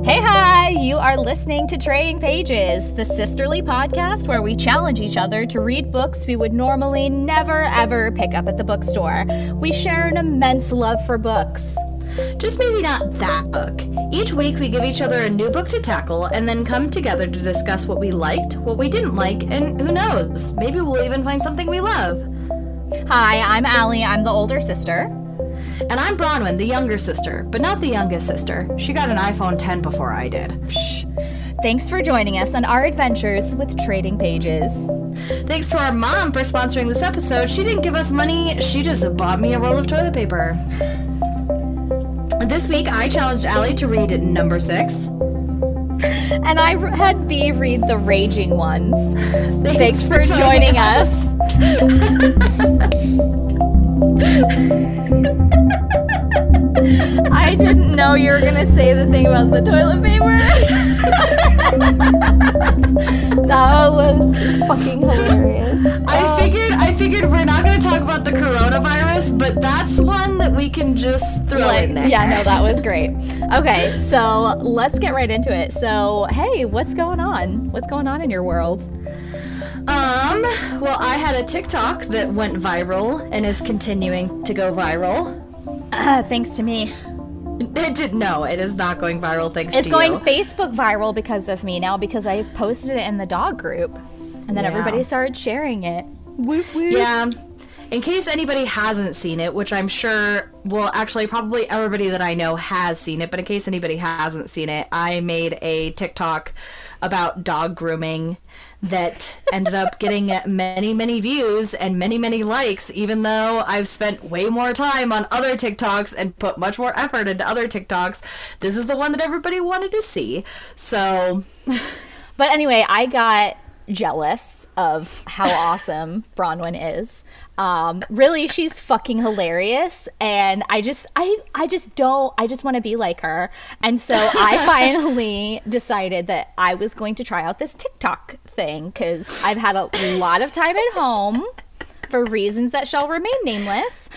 Hey, hi! You are listening to Trading Pages, the sisterly podcast where we challenge each other to read books we would normally never, ever pick up at the bookstore. We share an immense love for books. Just maybe not that book. Each week we give each other a new book to tackle and then come together to discuss what we liked, what we didn't like, and who knows, maybe we'll even find something we love. Hi, I'm Allie. I'm the older sister. And I'm Bronwyn, the younger sister, but not the youngest sister. She got an iPhone 10 before I did. Psh. Thanks for joining us on our adventures with Trading Pages. Thanks to our mom for sponsoring this episode. She didn't give us money, she just bought me a roll of toilet paper. This week, I challenged Allie to read number 6. And I had Bea read The Raging Ones. Thanks for joining us. I didn't know you were going to say the thing about the toilet paper. That was fucking hilarious. I figured we're not going to talk about the coronavirus, but that's one that we can just throw in there. Yeah, no, that was great. Okay, so let's get right into it. So, hey, what's going on? What's going on in your world? Well, I had a TikTok that went viral and is continuing to go viral. Thanks to me. It is not going viral thanks to you. It's going Facebook viral because of me now because I posted it in the dog group. And then everybody started sharing it. Whoop, whoop. Yeah. In case anybody hasn't seen it, which I'm sure, well, actually, probably everybody that I know has seen it, but in case anybody hasn't seen it, I made a TikTok about dog grooming that ended up getting many, many views and many, many likes, even though I've spent way more time on other TikToks and put much more effort into other TikToks. This is the one that everybody wanted to see. So, but anyway, I got jealous of how awesome Bronwyn is. Really, she's fucking hilarious, and I just want to be like her. And so I finally decided that I was going to try out this TikTok thing because I've had a lot of time at home for reasons that shall remain nameless.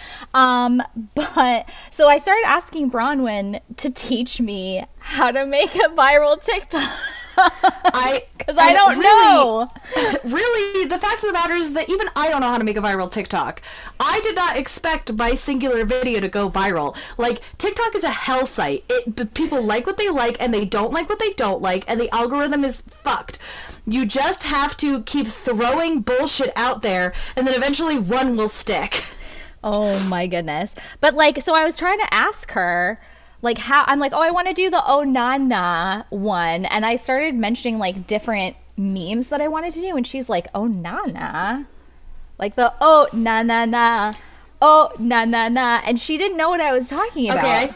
But so I started asking Bronwyn to teach me how to make a viral TikTok. Because I don't know. Really, the fact of the matter is that even I don't know how to make a viral TikTok. I did not expect my singular video to go viral. Like, TikTok is a hell site. People like what they like, and they don't like what they don't like, and the algorithm is fucked. You just have to keep throwing bullshit out there, and then eventually one will stick. Oh my goodness. But, like, so I was trying to ask her, like, how I'm like, oh, I want to do the oh na na one, and I started mentioning like different memes that I wanted to do, and she's like, oh na na, like the oh na na na, oh na na na, and she didn't know what I was talking about. Okay.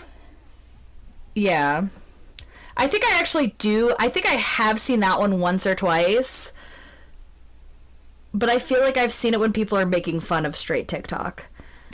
Yeah, I think I actually do. I think I have seen that one once or twice, but I feel like I've seen it when people are making fun of straight TikTok.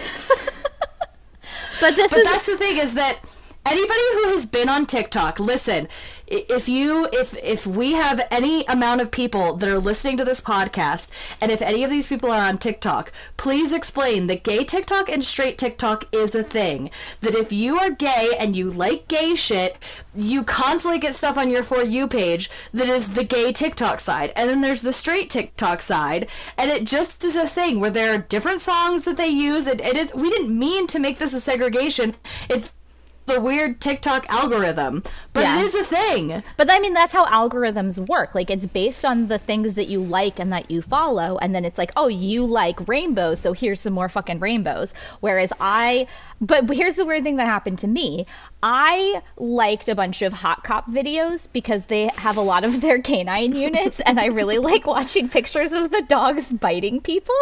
But that's the thing is that anybody who has been on TikTok, listen, if we have any amount of people that are listening to this podcast, and if any of these people are on TikTok, please explain that gay TikTok and straight TikTok is a thing. That if you are gay and you like gay shit, you constantly get stuff on your For You page that is the gay TikTok side. And then there's the straight TikTok side, and it just is a thing where there are different songs that they use. We didn't mean to make this a segregation. It's the weird TikTok algorithm, but It is a thing. But I mean, that's how algorithms work. Like, it's based on the things that you like and that you follow, and then it's like, oh, you like rainbows, so here's some more fucking rainbows. Whereas but here's the weird thing that happened to me. I liked a bunch of hot cop videos because they have a lot of their canine units, and I really like watching pictures of the dogs biting people.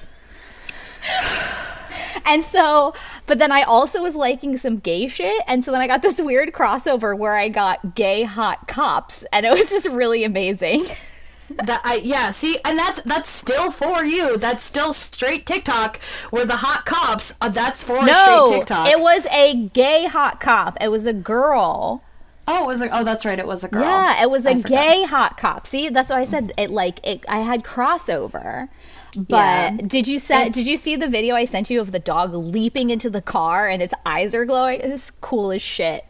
And so, but then I also was liking some gay shit, and so then I got this weird crossover where I got gay hot cops, and it was just really amazing. See, and that's still For You. That's still straight TikTok, where the hot cops, that's for straight TikTok. It was a gay hot cop. It was a girl. Oh, that's right. It was a girl. Yeah, it was a gay hot cop. See, that's why I said I had crossover. But did you see the video I sent you of the dog leaping into the car and its eyes are glowing? It's cool as shit.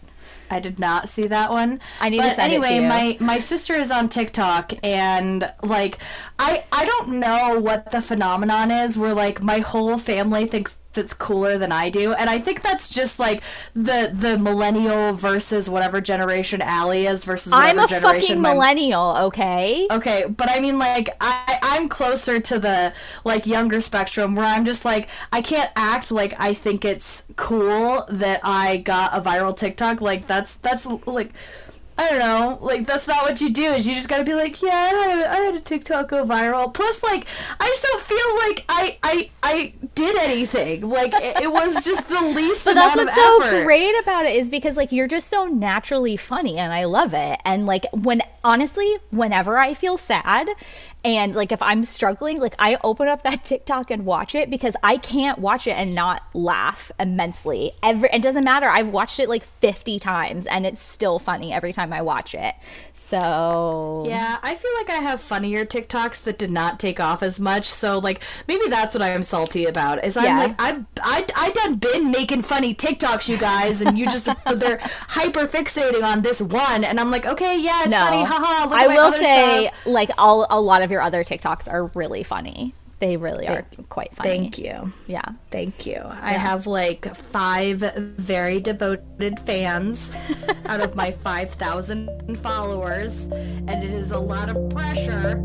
I did not see that one. I need to send it to you. My sister is on TikTok, and like I don't know what the phenomenon is where like my whole family thinks it's cooler than I do, and I think that's just like the millennial versus whatever generation Allie is versus whatever I'm a generation fucking millennial, okay? Okay, but I mean, like, I'm closer to the, like, younger spectrum where I'm just, like, I can't act like I think it's cool that I got a viral TikTok. Like, that's like, I don't know, like, that's not what you do, is you just gotta be like, yeah, I had a TikTok go viral. Plus, like, I just don't feel like I did anything. Like, it was just the least But amount that's of what's effort. so great about it is because, like, you're just so naturally funny, and I love it. And, like, honestly, whenever I feel sad, and, like, if I'm struggling, like, I open up that TikTok and watch it because I can't watch it and not laugh immensely. It doesn't matter. I've watched it, like, 50 times, and it's still funny every time I watch it. So... Yeah, I feel like I have funnier TikToks that did not take off as much, so, like, maybe that's what I'm salty about, is I'm like, I done been making funny TikToks, you guys, and you just, they're hyper-fixating on this one, and I'm like, okay, yeah, it's funny, haha, look at my other stuff. Like, a lot of your other TikToks are really funny. They really are quite funny. Thank you. Yeah. Thank you. Yeah. I have like 5 very devoted fans out of my 5,000 followers, and it is a lot of pressure.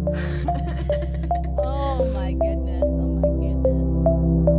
Oh my goodness. Oh my goodness.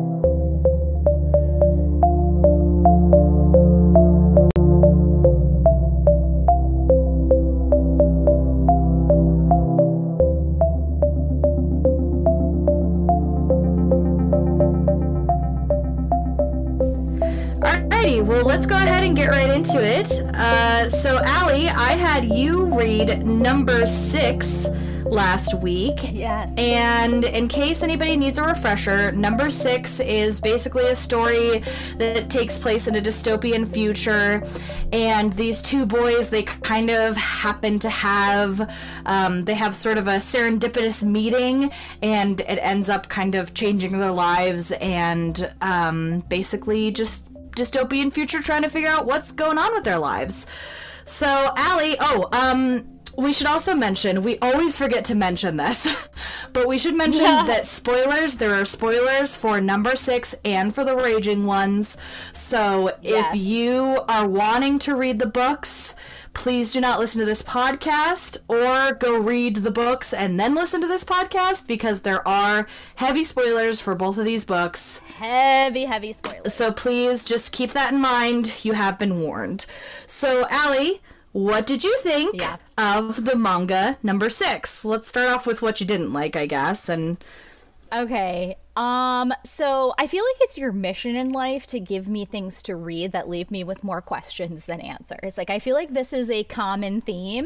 Well, let's go ahead and get right into it. So, Allie, I had you read number 6 last week. Yes. And in case anybody needs a refresher, number 6 is basically a story that takes place in a dystopian future. And these 2 boys, they kind of happen to have, they have sort of a serendipitous meeting, and it ends up kind of changing their lives, and basically just dystopian future trying to figure out what's going on with their lives. So, Allie, we should also mention, we always forget to mention this, but we should mention that there are spoilers for number 6 and for the Raging Ones. So if you are wanting to read the books, please do not listen to this podcast, or go read the books and then listen to this podcast, because there are heavy spoilers for both of these books. Heavy spoilers. So please just keep that in mind. You have been warned. So, Allie, what did you think of the manga number 6? Let's start off with what you didn't like, I guess. And okay. So I feel like it's your mission in life to give me things to read that leave me with more questions than answers. Like, I feel like this is a common theme.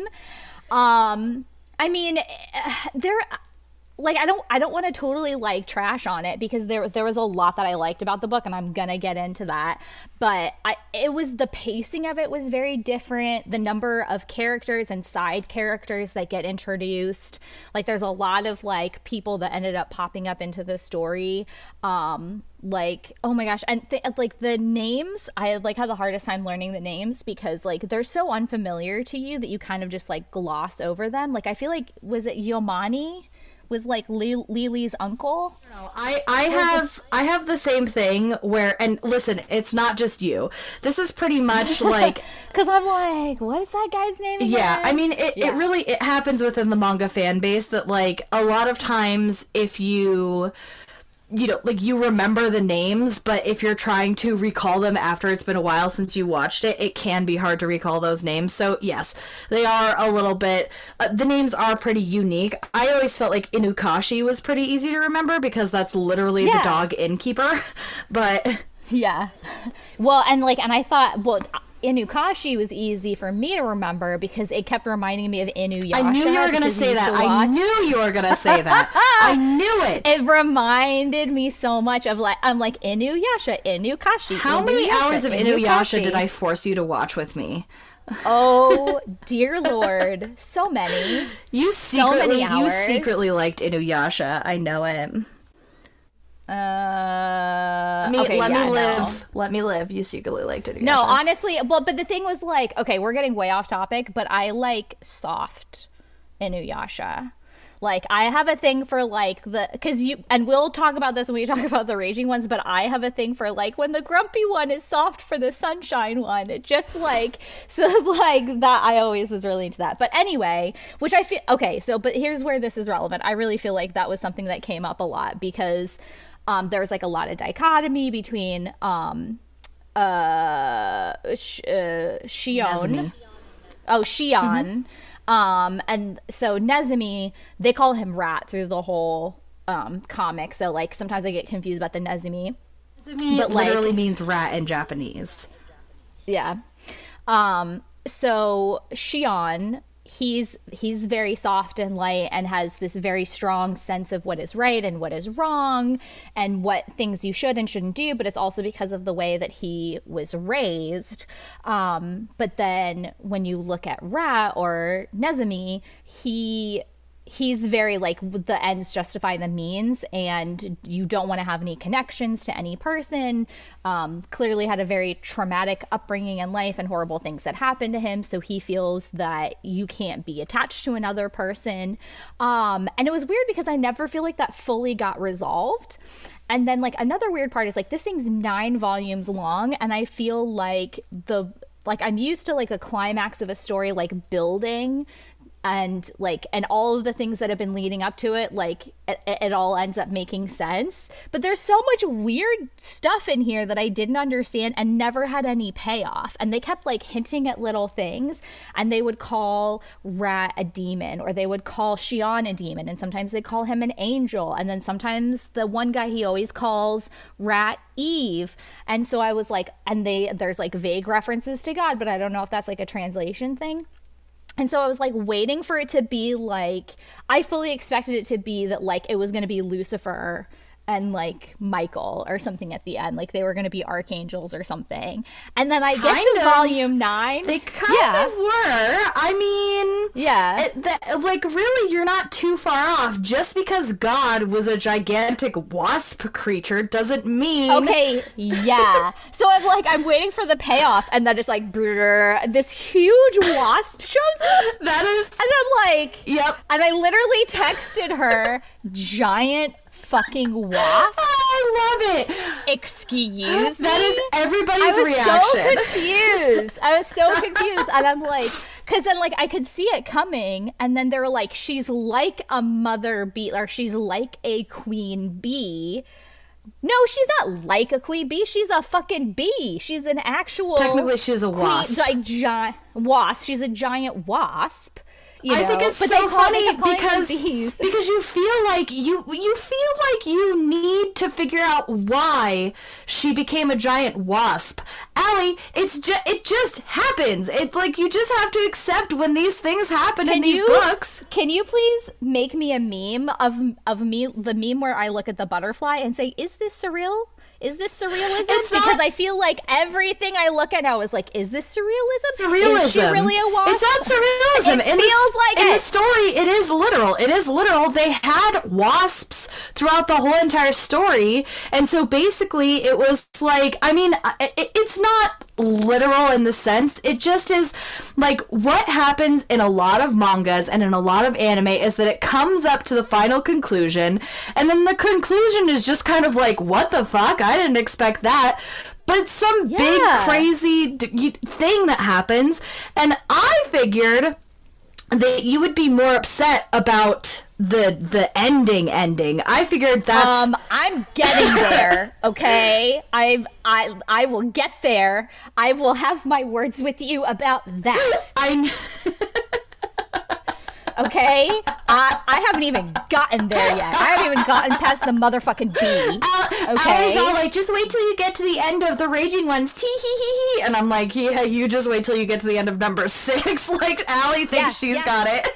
I mean, like, I don't want to totally like trash on it, because there was a lot that I liked about the book, and I'm gonna get into that. But it was, the pacing of it was very different. The number of characters and side characters that get introduced, like, there's a lot of like people that ended up popping up into the story. Like, oh my gosh, and like the names, I like had the hardest time learning the names, because like they're so unfamiliar to you that you kind of just like gloss over them. Like, I feel like, was it Yomani? Was like Lily's uncle? I have the same thing where, and listen, it's not just you. This is pretty much like, because I'm like, what is that guy's name again? Yeah, I mean, it really happens within the manga fan base that, like, a lot of times if you know, like, you remember the names, but if you're trying to recall them after it's been a while since you watched it, it can be hard to recall those names. So yes, they are a little bit, the names are pretty unique. I always felt like Inukashi was pretty easy to remember, because that's literally the dog innkeeper. But yeah, well, and I thought, well, Inukashi was easy for me to remember because it kept reminding me of Inuyasha. I knew you were going to say that. I knew you were going to say that. I knew it. It reminded me so much of, like, I'm like, Inuyasha, Inukashi. How many hours of Inuyasha did I force you to watch with me? Oh, dear Lord. So many. You secretly liked Inuyasha. I know it. Okay, let me live. No. Let me live. You secretly liked Inuyasha. No, honestly, well, but the thing was like, okay, we're getting way off topic, but I like soft Inuyasha. Like, I have a thing for like and we'll talk about this when we talk about the raging ones, but I have a thing for like when the grumpy one is soft for the sunshine one. It just like, so like that, I always was really into that. But anyway, which I feel, okay, so, but here's where this is relevant. I really feel like that was something that came up a lot because there was like a lot of dichotomy between Shion. Nezumi. Oh, Shion. And so Nezumi, they call him Rat through the whole comic. So like sometimes I get confused about the Nezumi. Nezumi but literally means rat in Japanese. Yeah. So Shion, he's very soft and light and has this very strong sense of what is right and what is wrong and what things you should and shouldn't do, but it's also because of the way that he was raised. But then when you look at Rat or Nezumi, he's very like the ends justify the means, and you don't want to have any connections to any person. Clearly had a very traumatic upbringing in life and horrible things that happened to him, so he feels that you can't be attached to another person. And it was weird because I never feel like that fully got resolved. And then like another weird part is like this thing's 9 volumes long, and I feel like I'm used to like a climax of a story like building and all of the things that have been leading up to it, like it all ends up making sense. But there's so much weird stuff in here that I didn't understand and never had any payoff. And they kept like hinting at little things, and they would call Rat a demon, or they would call Shion a demon, and sometimes they call him an angel, and then sometimes the one guy he always calls Rat Eve. And so I was like, and there's like vague references to God, but I don't know if that's like a translation thing. And so I was like waiting for it to be like, I fully expected it to be that like it was going to be Lucifer and like Michael or something at the end, like they were going to be archangels or something. And then I get to volume 9. They kind of were. I mean, yeah, like really, you're not too far off. Just because God was a gigantic wasp creature doesn't mean okay. Yeah. So I'm waiting for the payoff, and then it's like this huge wasp shows up. That is, and I'm like, yep. And I literally texted her, giant fucking wasp. I love it. Excuse me? That is everybody's reaction. I was so confused. And I'm like, because then like I could see it coming, and then they were like, she's like a mother bee, or she's like a queen bee. No, she's not like a queen bee. She's a fucking bee. She's an actual. Technically, she's a wasp. Wasp. She's a giant wasp. I think it's so funny because you feel like you need to figure out why she became a giant wasp. Allie, it just happens. It's like you just have to accept when these things happen in these books. Can you please make me a meme of me, the meme where I look at the butterfly and say, "Is this surreal? Is this surrealism?" Because I feel like everything I look at now is like, is this surrealism? Surrealism. Is she really a wasp? It's not surrealism. It feels like in the story, it is literal. It is literal. They had wasps throughout the whole entire story, and so basically it was like, I mean, it's not literal in the sense, it just is like what happens in a lot of mangas and in a lot of anime is that it comes up to the final conclusion, and then the conclusion is just kind of like, what the fuck? I didn't expect that. But some big crazy thing that happens, and I figured that you would be more upset about the ending. I figured that's I'm getting there, okay? I will get there. I will have my words with you about that. Okay? I haven't even gotten there yet. I haven't even gotten past the motherfucking bee. Okay? I was all like, just wait till you get to the end of the Raging Ones. Tee hee hee hee. And I'm like, yeah, you just wait till you get to the end of number 6. Like, Allie thinks she's got it.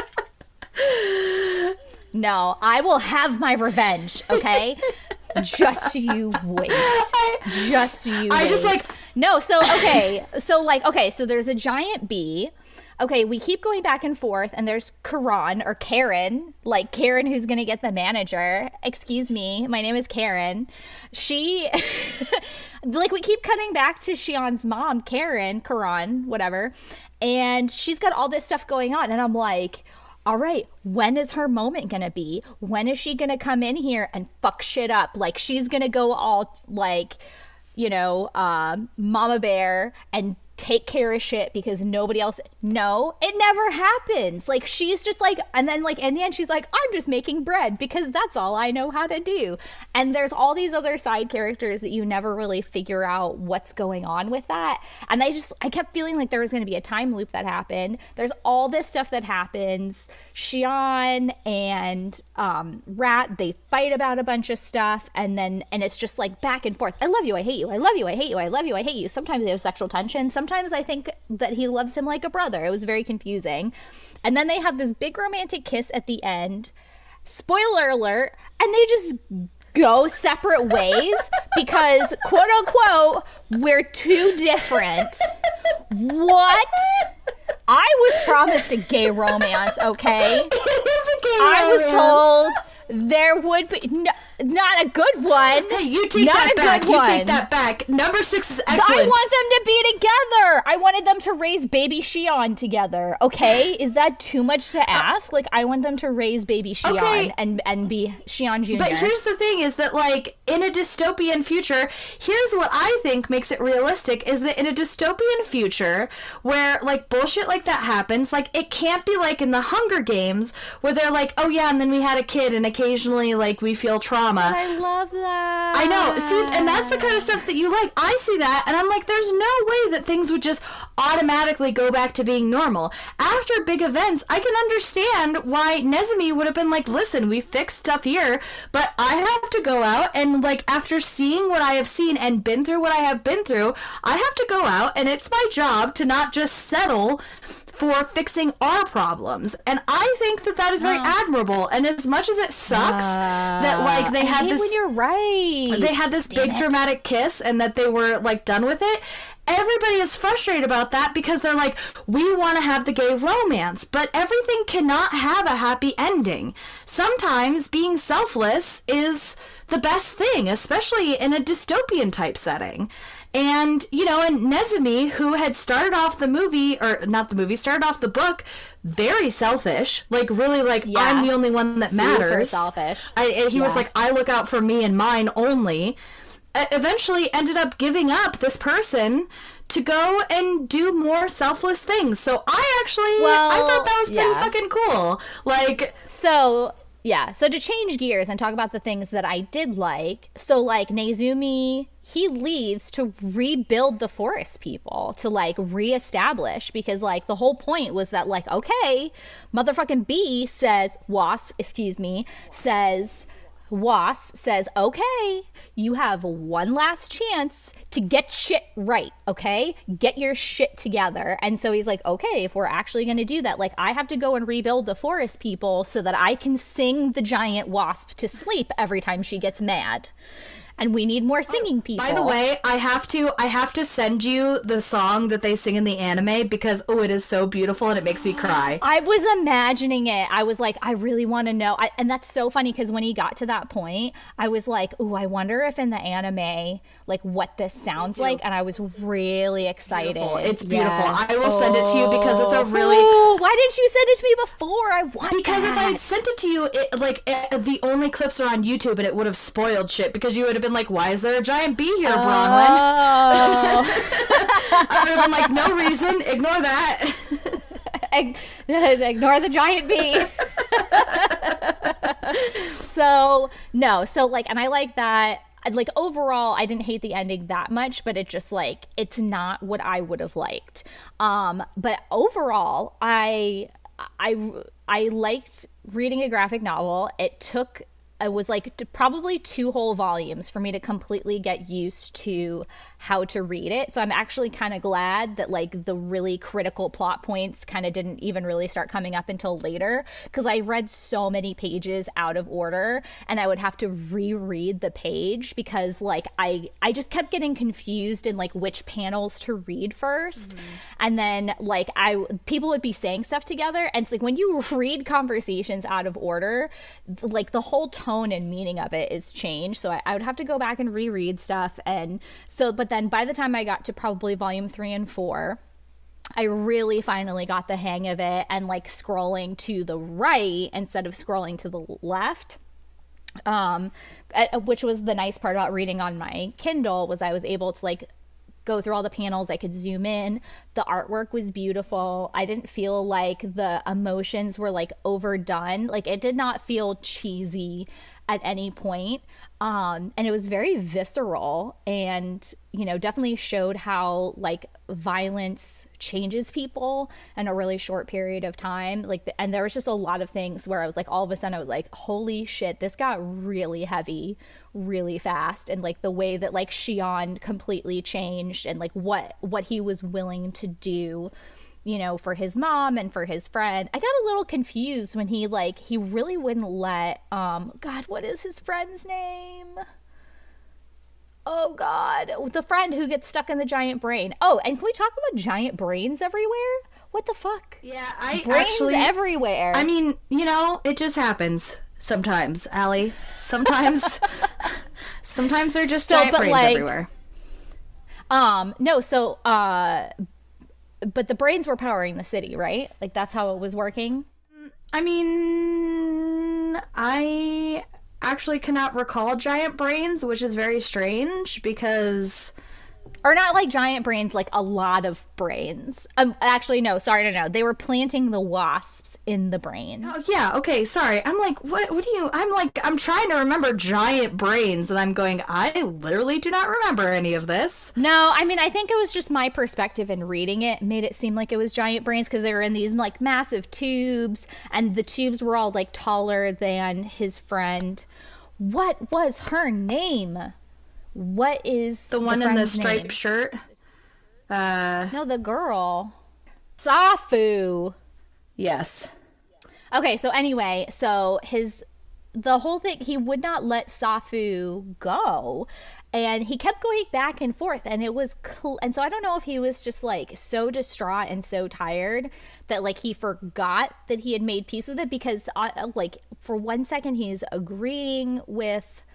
No, I will have my revenge, okay? Just you wait. Just you wait. I just like, No, so okay. So like okay, so there's a giant bee. Okay, we keep going back and forth, and there's Karan or Karen, like Karen who's gonna get the manager. Excuse me, my name is Karen. She, like, we keep cutting back to Xian's mom, Karan, whatever, and she's got all this stuff going on, and I'm like, all right, when is her moment gonna be? When is she gonna come in here and fuck shit up? Like, she's gonna go all, like, you know, mama bear and take care of shit because nobody else. No, it never happens. Like, she's just like, and then like in the end she's like, I'm just making bread because that's all I know how to do. And there's all these other side characters that you never really figure out what's going on with that. And I kept feeling like there was going to be a time loop that happened. There's all this stuff that happens. Xian and Rat, they fight about a bunch of stuff, and it's just like back and forth. I love you, I hate you, I love you, I hate you, I love you, I hate you. Sometimes they have sexual tension. Sometimes I think that he loves him like a brother. It was very confusing. And then they have this big romantic kiss at the end. Spoiler alert. And they just go separate ways because, quote unquote, we're too different. What? I was promised a gay romance, okay? It is a gay I was romance. told there would be not a good one. Hey, you take not that a back. good You one. take that back. Number 6 is excellent. I want them to be together. I wanted them to raise baby Xian together. Okay, is that too much to ask? Like, I want them to raise baby Xian Okay. and be Xian Jr. But here's the thing is that, like, in a dystopian future, here's what I think makes it realistic is that in a dystopian future where, like, bullshit like that happens, like, it can't be like in the Hunger Games where they're like, oh yeah, and then we had a kid and occasionally, like, we feel trauma. I love that. I know. See, and that's the kind of stuff that you like. I see that, and I'm like, there's no way that things would just automatically go back to being normal. After big events, I can understand why Nezumi would have been like, listen, we fixed stuff here, but I have to go out and, like, after seeing what I have seen and been through what I have been through, I have to go out, and it's my job to not just settle for fixing our problems. And I think that that is very admirable. And as much as it sucks that, like, they had this, when you're right, they had this Damn big it. dramatic kiss and that they were, like, done with it, everybody is frustrated about that because they're like, we want to have the gay romance, but everything cannot have a happy ending. Sometimes being selfless is the best thing, especially in a dystopian type setting. And, you know, and Nezumi, who had started off the movie, or not the movie, started off the book very selfish, like, really, like, Yeah. I'm the only one that Super matters. selfish. He was Yeah. like, I look out for me and mine only. Eventually ended up giving up this person to go and do more selfless things. So I thought that was pretty yeah. fucking cool. Like, So, yeah. So to change gears and talk about the things that I did like. So, like, Nezumi, he leaves to rebuild the forest people, to, like, reestablish, because, like, the whole point was that, like, okay, motherfucking bee says, Wasp says, okay, you have one last chance to get shit right, okay? Get your shit together. And so he's like, okay, if we're actually going to do that, like, I have to go and rebuild the forest people so that I can sing the giant wasp to sleep every time she gets mad. And we need more singing people. by the way, I have to send you the song that they sing in the anime because, oh, it is so beautiful and it makes me cry. I was imagining it. I was like, I really want to know. And that's so funny because when he got to that point, I was like, ooh, I wonder if in the anime, like, what this sounds like. And I was really excited. Beautiful. It's beautiful. Yeah. I will send it to you because it's a really... Ooh, why didn't you send it to me before? I want Because that. if I had sent it to you, the only clips are on YouTube and it would have spoiled shit because you would have been like, why is there a giant bee here, Bronwyn? Oh. I would have been like, no reason, ignore that. Ignore the giant bee. So, no. So, like, and I like that. Like, overall, I didn't hate the ending that much, but it just, like, it's not what I would have liked. But overall, I liked reading a graphic novel. It was like probably 2 whole volumes for me to completely get used to how to read it. So I'm actually kind of glad that like the really critical plot points kind of didn't even really start coming up until later, because I read so many pages out of order and I would have to reread the page because like I just kept getting confused in like which panels to read first. And then like people would be saying stuff together, and it's like when you read conversations out of order, like the whole tone and meaning of it is changed. So I would have to go back and reread stuff. And so, but then by the time I got to probably volume 3 and 4, I really finally got the hang of it, and like scrolling to the right instead of scrolling to the left, which was the nice part about reading on my Kindle, was I was able to like go through all the panels. I could zoom in. The artwork was beautiful. I didn't feel like the emotions were like overdone. Like it did not feel cheesy at any point. And it was very visceral, and, you know, definitely showed how like violence changes people in a really short period of time. Like, and there was just a lot of things where I was like, all of a sudden I was like, holy shit, this got really heavy really fast. And like the way that like Xion completely changed, and like what he was willing to do, you know, for his mom and for his friend. I got a little confused when he really wouldn't let, God, what is his friend's name? Oh God, the friend who gets stuck in the giant brain. Oh, and can we talk about giant brains everywhere? What the fuck? Yeah, brains everywhere. I mean, you know, it just happens sometimes, Allie. Sometimes, sometimes they're just giant brains like, everywhere. No, so, but the brains were powering the city, right? Like that's how it was working. I mean, I actually cannot recall giant brains, which is very strange because... Or not like giant brains, like a lot of brains. Actually, no, sorry, no. They were planting the wasps in the brain. Oh, yeah, okay, sorry. I'm like, what do you... I'm trying to remember giant brains, and I'm going, I literally do not remember any of this. No, I mean, I think it was just my perspective in reading it made it seem like it was giant brains, because they were in these, like, massive tubes, and the tubes were all, like, taller than his friend. What was her name? What is the one in the striped shirt? No, the girl. Safu. Yes. Okay, so anyway, so the whole thing, he would not let Safu go, and he kept going back and forth, and it was and so I don't know if he was just like so distraught and so tired that like he forgot that he had made peace with it, because like for 1 second he's agreeing with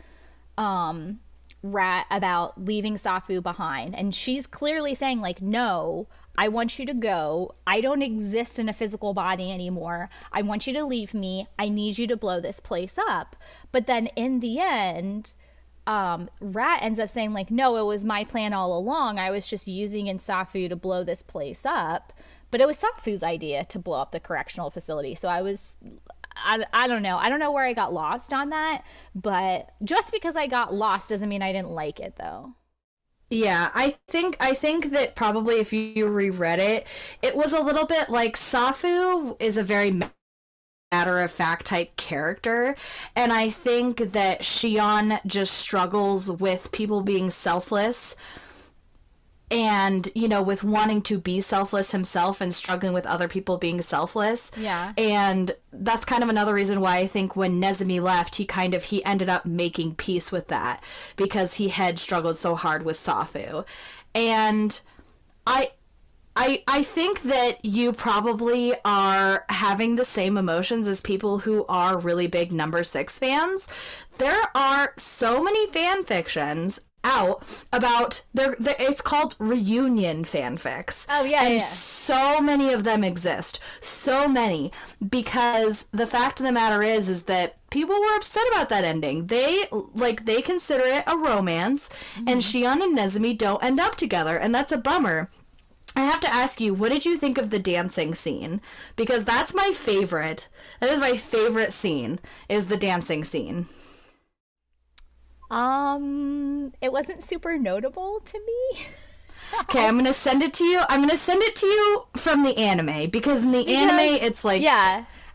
Rat about leaving Safu behind, and she's clearly saying like, no, I want you to go. I don't exist in a physical body anymore. I want you to leave me. I need you to blow this place up. But then in the end, Rat ends up saying like, no, it was my plan all along. I was just using in Safu to blow this place up, but it was Safu's idea to blow up the correctional facility. So I don't know. I don't know where I got lost on that, but just because I got lost doesn't mean I didn't like it, though. Yeah, I think that probably if you reread it, it was a little bit like Safu is a very matter-of-fact type character, and I think that Xion just struggles with people being selfless, and, you know, with wanting to be selfless himself and struggling with other people being selfless. Yeah. And that's kind of another reason why I think when Nezumi left, he ended up making peace with that, because he had struggled so hard with Safu. And I think that you probably are having the same emotions as people who are really big Number 6 fans. There are so many fan fictions out about it's called reunion fanfics. Oh yeah, and yeah. So many of them exist. So many, because the fact of the matter is that people were upset about that ending. They consider it a romance, and Xion and Nezumi don't end up together, and that's a bummer. I have to ask you, what did you think of the dancing scene? Because that's my favorite. That is my favorite scene, is the dancing scene. It wasn't super notable to me. Okay, I'm gonna send it to you. I'm gonna send it to you from the anime, because in the anime it's like, yeah,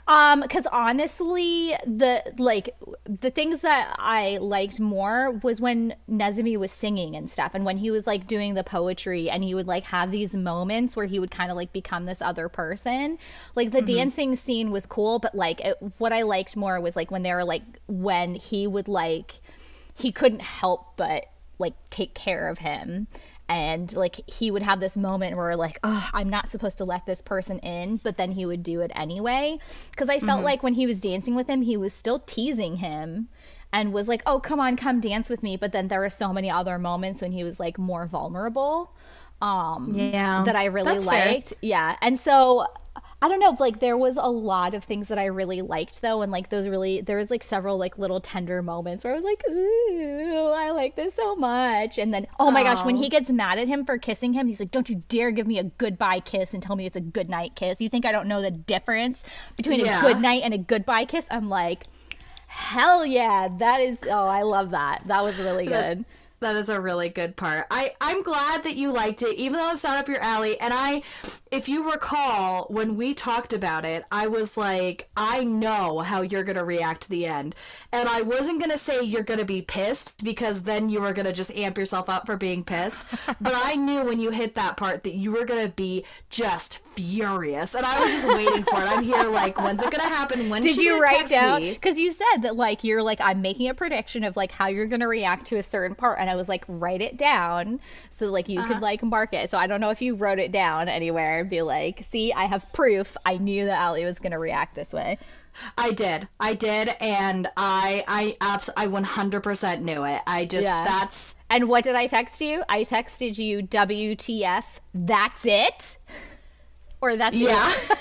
Because honestly, the things that I liked more was when Nezumi was singing and stuff, and when he was like doing the poetry, and he would like have these moments where he would kind of like become this other person. Like the dancing scene was cool, but like what I liked more was like when they were like when he would like he couldn't help but like take care of him. And like he would have this moment where like, oh, I'm not supposed to let this person in, but then he would do it anyway. Because I felt like when he was dancing with him, he was still teasing him and was like, oh, come on, come dance with me. But then there were so many other moments when he was like more vulnerable that I really liked. Fair. Yeah. And so I don't know, like there was a lot of things that I really liked though, and like there was like several like little tender moments where I was like, ooh, I like this so much. And then oh my gosh, when he gets mad at him for kissing him, he's like, don't you dare give me a goodbye kiss and tell me it's a goodnight kiss. You think I don't know the difference between a good night and a goodbye kiss? I'm like, hell yeah, that is, oh, I love that. That was really good. That is a really good part. I'm glad that you liked it, even though it's not up your alley. And if you recall, when we talked about it, I was like, I know how you're going to react to the end. And I wasn't going to say you're going to be pissed, because then you were going to just amp yourself up for being pissed. But I knew when you hit that part that you were going to be just furious. And I was just waiting for it. I'm here like, when's it going to happen? When did you write down? Because you said that like, you're like, I'm making a prediction of like how you're going to react to a certain part. And I was like, write it down so like you could like mark it. So I don't know if you wrote it down anywhere and be like, see, I have proof. I knew that Allie was going to react this way. I did, and I 100% knew it. That's. And what did I text you? I texted you WTF, that's it? Or that's it?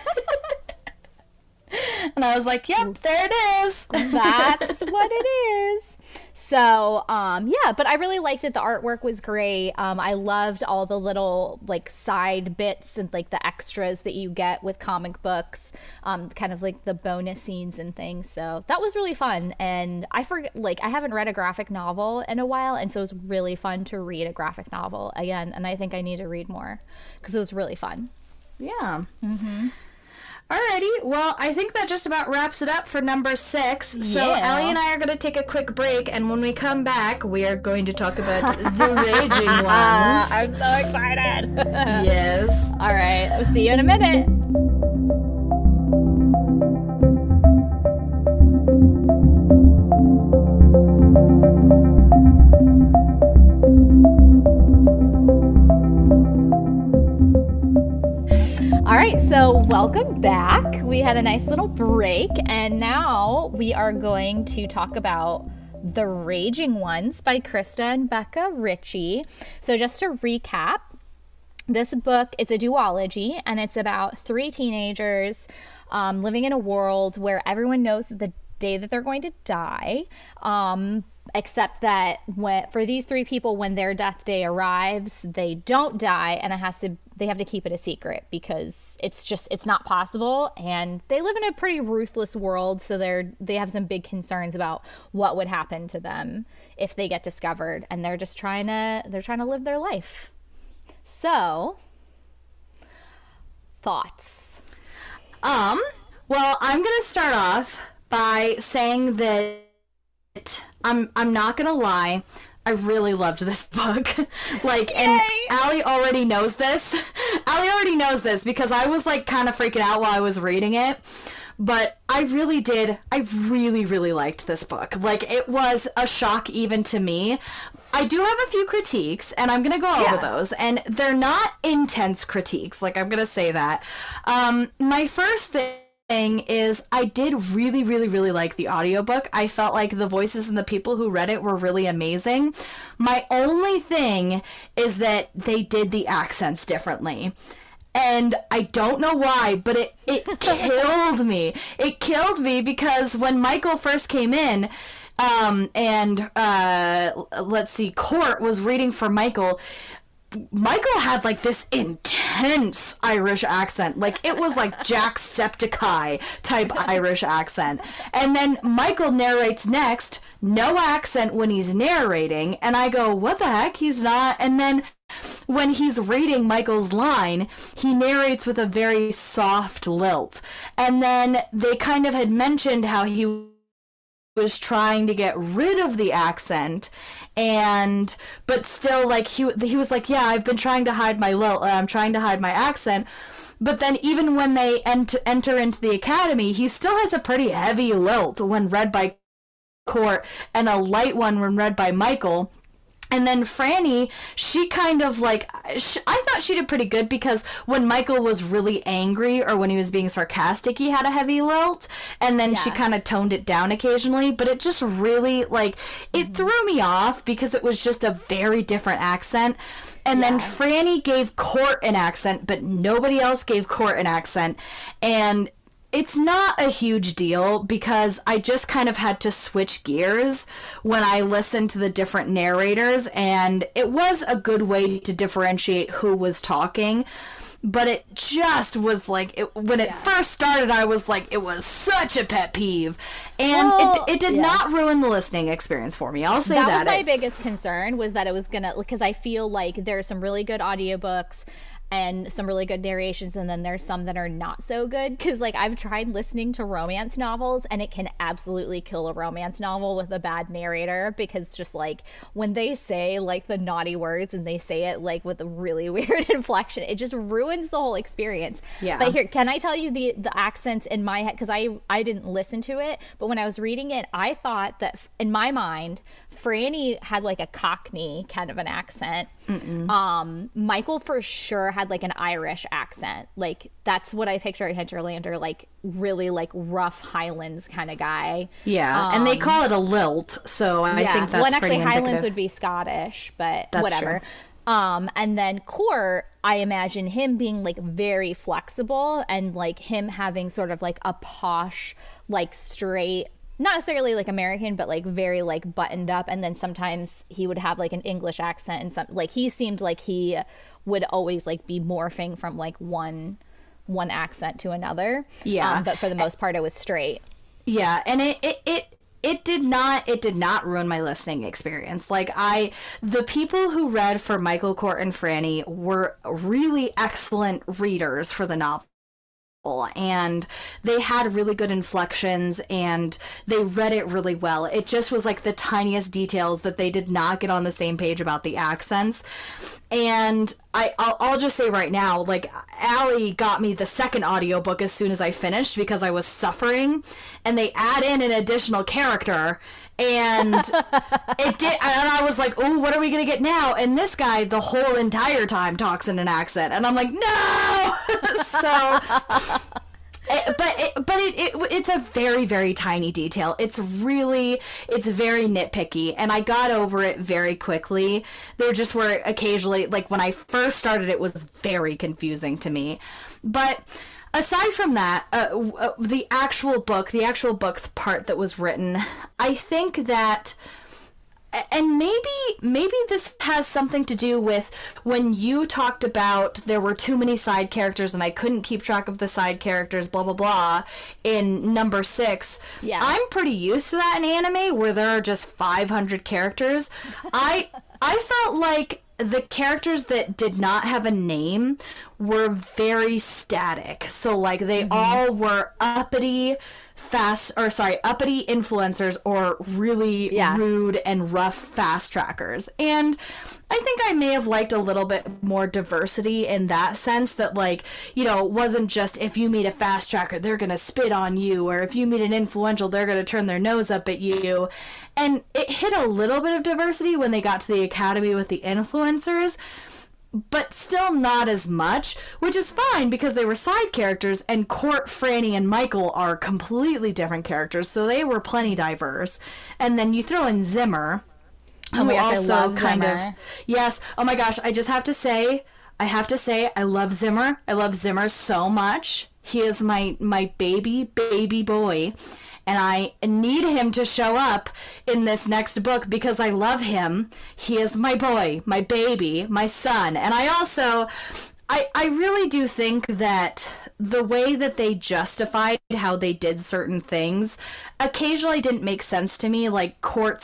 And I was like, yep, there it is. That's what it is. So, yeah, but I really liked it. The artwork was great. I loved all the little like side bits and like the extras that you get with comic books, kind of like the bonus scenes and things. So that was really fun. And I haven't read a graphic novel in a while. And so it was really fun to read a graphic novel again. And I think I need to read more because it was really fun. Yeah. Mm-hmm. Alrighty, well, I think that just about wraps it up for number 6. So Allie and I are going to take a quick break, and when we come back, we are going to talk about the raging ones. I'm so excited. Yes. All right, I'll see you in a minute. All right, so welcome back. We had a nice little break, and now we are going to talk about The Raging Ones by Krista and Becca Ritchie. So just to recap, this book, it's a duology, and it's about 3 teenagers living in a world where everyone knows the day that they're going to die, except that for these 3 people, when their death day arrives, they don't die, and they have to keep it a secret because it's not possible. And they live in a pretty ruthless world, so they have some big concerns about what would happen to them if they get discovered, and they're trying to live their life. So, thoughts? Well, I'm gonna start off by saying that I'm not gonna lie, I really loved this book. And Allie already knows this. Allie already knows this because I was like kind of freaking out while I was reading it. But I really did. I really, really liked this book. Like, it was a shock even to me. I do have a few critiques, and I'm going to go over those. And they're not intense critiques. Like, I'm going to say that. My first thing is I did really, really, really like the audiobook. I felt like the voices and the people who read it were really amazing. My only thing is that they did the accents differently. And I don't know why, but it killed me. It killed me because when Michael first came in, Court was reading for Michael had like this intense Irish accent. Like, it was like Jacksepticeye type Irish accent. And then Michael narrates next, no accent when he's narrating, and I go, what the heck? He's not. And then when he's reading Michael's line, he narrates with a very soft lilt. And then they kind of had mentioned how he was trying to get rid of the accent, but still, like, he was like, yeah, I've been trying to hide my lilt, I'm trying to hide my accent. But then even when they enter into the academy, he still has a pretty heavy lilt when read by Court and a light one when read by Michael. And then Franny, she kind of like, I thought she did pretty good, because when Michael was really angry or when he was being sarcastic, he had a heavy lilt, and then she kind of toned it down occasionally, but it just really, like, it threw me off because it was just a very different accent. And then Franny gave Court an accent, but nobody else gave Court an accent. And it's not a huge deal, because I just kind of had to switch gears when I listened to the different narrators, and it was a good way to differentiate who was talking. But it just was like, when it first started, I was like, it was such a pet peeve. And it did not ruin the listening experience for me. I'll say that. That was my biggest concern, was that it was going to, because I feel like there's some really good audiobooks and some really good narrations, and then there's some that are not so good, because like I've tried listening to romance novels, and it can absolutely kill a romance novel with a bad narrator, because just like when they say like the naughty words and they say it like with a really weird inflection, it just ruins the whole experience. But here, can I tell you the accents in my head, because I didn't listen to it, but when I was reading it, I thought that in my mind Franny had like a Cockney kind of an accent. Michael for sure had like an Irish accent. Like that's what I picture at Hinterlander, like really like rough Highlands kind of guy. And they call it a lilt, so I think that's well, and actually pretty Highlands would be Scottish, but that's whatever. True. And then Court, I imagine him being like very flexible, and like him having sort of like a posh, like straight, not necessarily like American, but like very like buttoned up, and then sometimes he would have like an English accent, and some like he seemed like he would always like be morphing from like one accent to another. But for the most part it was straight. And it did not ruin my listening experience. Like the people who read for Michael, Court, and Franny were really excellent readers for the novel. And they had really good inflections, and they read it really well. It just was like the tiniest details that they did not get on the same page about the accents. And I'll just say right now, like, Allie got me the second audiobook as soon as I finished, because I was suffering, and they add in an additional character, and it did, and I was like, oh, what are we gonna get now? And this guy the whole entire time talks in an accent, and I'm like, no. So it's a very, very tiny detail. It's very nitpicky, and I got over it very quickly. There just were occasionally, like when I first started, it was very confusing to me. But aside from that, the actual book part that was written, I think that, and maybe this has something to do with when you talked about there were too many side characters and I couldn't keep track of the side characters, blah, blah, blah, in number 6. I'm pretty used to that in anime where there are just 500 characters. I felt like the characters that did not have a name were very static. So like they all were uppity influencers or really rude and rough fast trackers. And I think I may have liked a little bit more diversity in that sense, that like, you know, it wasn't just if you meet a fast tracker, they're going to spit on you, or if you meet an influential, they're going to turn their nose up at you. And it hit a little bit of diversity when they got to the academy with the influencers, but still not as much, which is fine because they were side characters, and Court, Franny, and Michael are completely different characters, so they were plenty diverse. And then you throw in Zimmer, who also kind of, yes, oh my gosh, I have to say, I love Zimmer. I love Zimmer so much. He is my baby boy. And I need him to show up in this next book because I love him. He is my boy, my baby, my son. And I also, I really do think that the way that they justified how they did certain things occasionally didn't make sense to me. Like Court's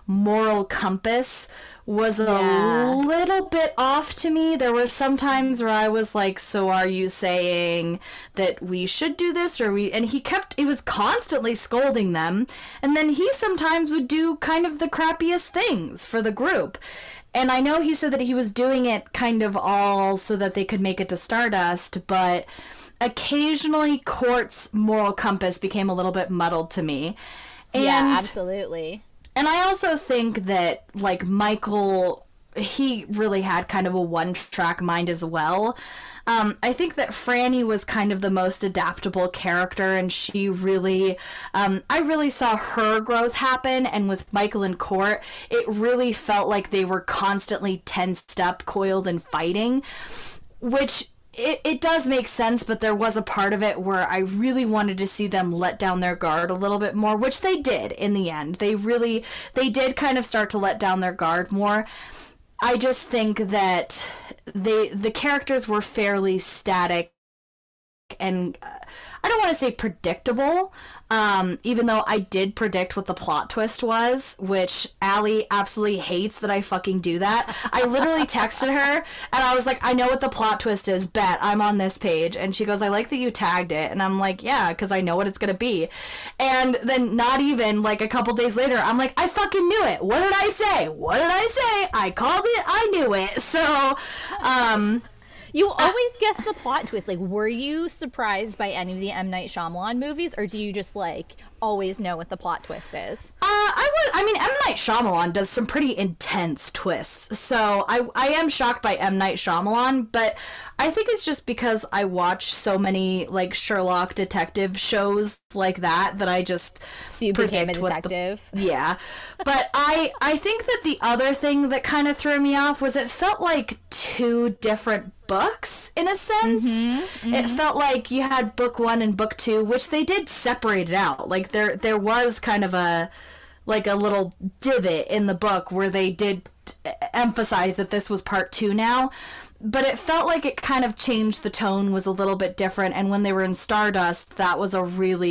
moral compass was a little bit off to me. There were some times where I was like, so are you saying that we should do this, or we, and he was constantly scolding them, and then he sometimes would do kind of the crappiest things for the group. And I know he said that he was doing it kind of all so that they could make it to Stardust, but occasionally Court's moral compass became a little bit muddled to me. And, yeah, absolutely. And I also think that, like, Michael, he really had kind of a one-track mind as well. I think that Franny was kind of the most adaptable character, and she really, I really saw her growth happen, and with Michael and Court, it really felt like they were constantly tensed up, coiled, and fighting, which... It does make sense, but there was a part of it where I really wanted to see them let down their guard a little bit more, which they did in the end. They did kind of start to let down their guard more. I just think that the characters were fairly static and I don't want to say predictable, even though I did predict what the plot twist was, which Allie absolutely hates that I fucking do that. I literally texted her, and I was like, I know what the plot twist is, bet, I'm on this page. And she goes, I like that you tagged it. And I'm like, yeah, because I know what it's going to be. And then not even, like, a couple days later, I'm like, I fucking knew it. What did I say? What did I say? I called it. I knew it. So, you always guess the plot twist. Like, were you surprised by any of the M. Night Shyamalan movies, or do you just, like, always know what the plot twist is? I mean, M. Night Shyamalan does some pretty intense twists, so I am shocked by M. Night Shyamalan, but I think it's just because I watch so many, like, Sherlock detective shows like that I just so you became a detective? Yeah. But I think that the other thing that kind of threw me off was it felt like two different books, in a sense. It felt like you had book 1 and book 2, which they did separate it out. Like, there was kind of a little divot in the book where they did emphasize that this was part 2 now, but it felt like it kind of changed, the tone was a little bit different, and when they were in Stardust, that was a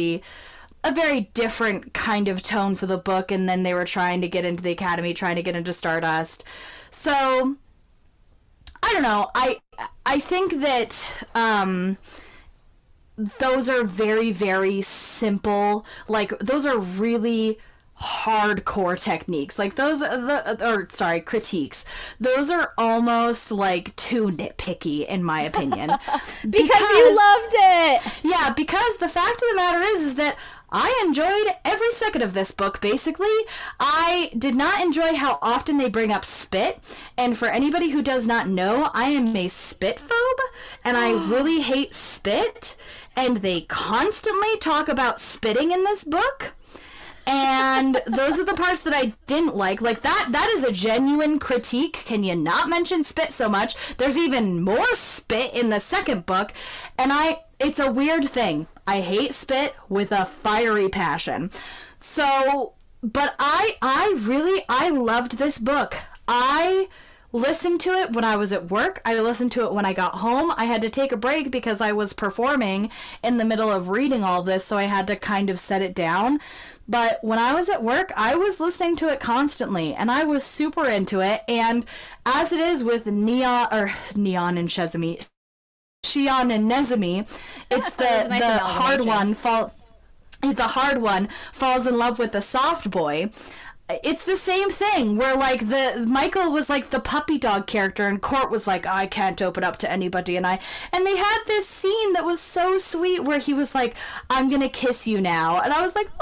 very different kind of tone for the book, and then they were trying to get into the Academy, trying to get into Stardust. So, I don't know, I think that, those are very, very simple, like, those are really hardcore techniques. Like, those are critiques. Those are almost, like, too nitpicky, in my opinion. because you loved it! Yeah, because the fact of the matter is that I enjoyed every second of this book, basically. I did not enjoy how often they bring up spit, and for anybody who does not know, I am a spit phobe, and I really hate spit, and they constantly talk about spitting in this book. And those are the parts that I didn't like. Like, that is a genuine critique. Can you not mention spit so much? There's even more spit in the second book. And it's a weird thing. I hate spit with a fiery passion. So, but I loved this book. I listened to it when I was at work. I listened to it when I got home. I had to take a break because I was performing in the middle of reading all this, so I had to kind of set it down. But when I was at work, I was listening to it constantly, and I was super into it. And as it is with Neon and Shezami, Shion and Nezumi, it's the hard one the hard one falls in love with the soft boy. It's the same thing where, like, Michael was like the puppy dog character, and Court was like, I can't open up to anybody, and they had this scene that was so sweet where he was like, I'm gonna kiss you now, and I was like,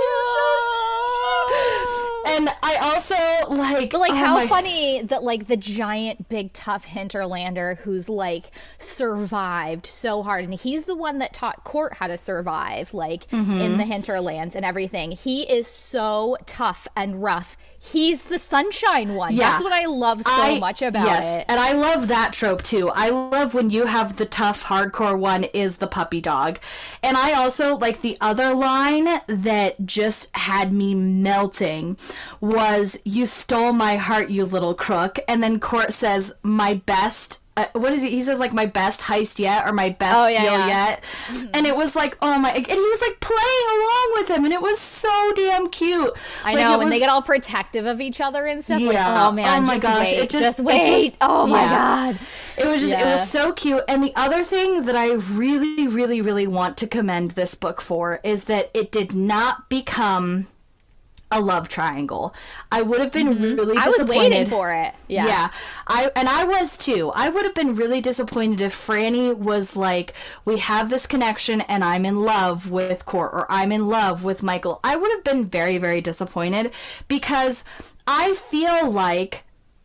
oh. And I also, like... But, like, how funny that, like, the giant, big, tough hinterlander who's, like, survived so hard. And he's the one that taught Court how to survive, like, in the hinterlands and everything. He is so tough and rough. He's the sunshine one. Yeah. That's what I love so much about it. And I love that trope, too. I love when you have the tough, hardcore one is the puppy dog. And I also, like, the other line that just had me melting was, you stole my heart, you little crook. And then Court says, my best what is he says, like, my best heist yet, or my best deal yet. And it was like, oh my, and he was like playing along with him, and it was so damn cute. I know, when they get all protective of each other and stuff. Like, oh man, oh my gosh, just wait. Oh my god. It was just, it was so cute. And the other thing that I really, really, really want to commend this book for is that it did not become a love triangle. I would have been really disappointed. I was waiting for it. Yeah. I was too. I would have been really disappointed if Franny was like, we have this connection and I'm in love with Court, or I'm in love with Michael. I would have been very, very disappointed, because I feel like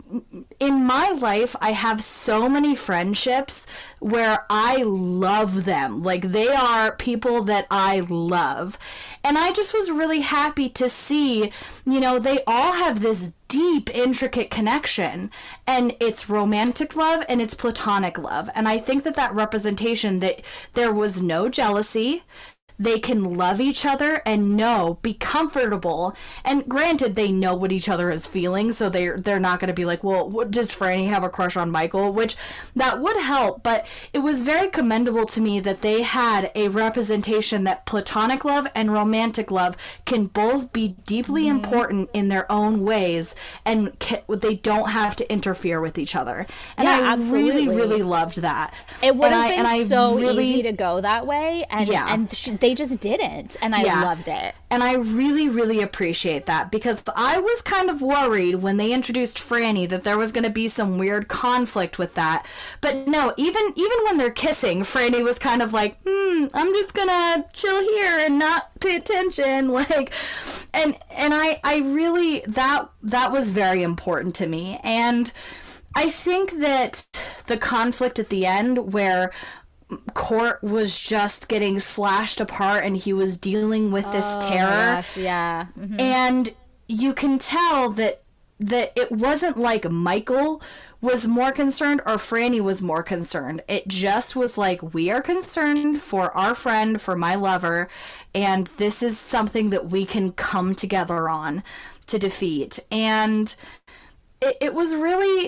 in my life, I have so many friendships where I love them. Like, they are people that I love. And I just was really happy to see, you know, they all have this deep, intricate connection. And it's romantic love and it's platonic love. And I think that that representation, that there was no jealousy. They can love each other and be comfortable. And granted, they know what each other is feeling, so they're not going to be like, well, does Franny have a crush on Michael? Which, that would help, but it was very commendable to me that they had a representation that platonic love and romantic love can both be deeply important in their own ways, and they don't have to interfere with each other. And I absolutely. really, really loved that. It would have been so easy to go that way, and they just didn't, and I loved it. And I really, really appreciate that, because I was kind of worried when they introduced Franny that there was going to be some weird conflict with that. But no, even when they're kissing, Franny was kind of like, I'm just gonna chill here and not pay attention. Like, and I really, that was very important to me. And I think that the conflict at the end, where Court was just getting slashed apart and he was dealing with this terror. Gosh, yeah. Mm-hmm. And you can tell that it wasn't like Michael was more concerned or Franny was more concerned. It just was like, we are concerned for our friend, for my lover, and this is something that we can come together on to defeat. And it was really...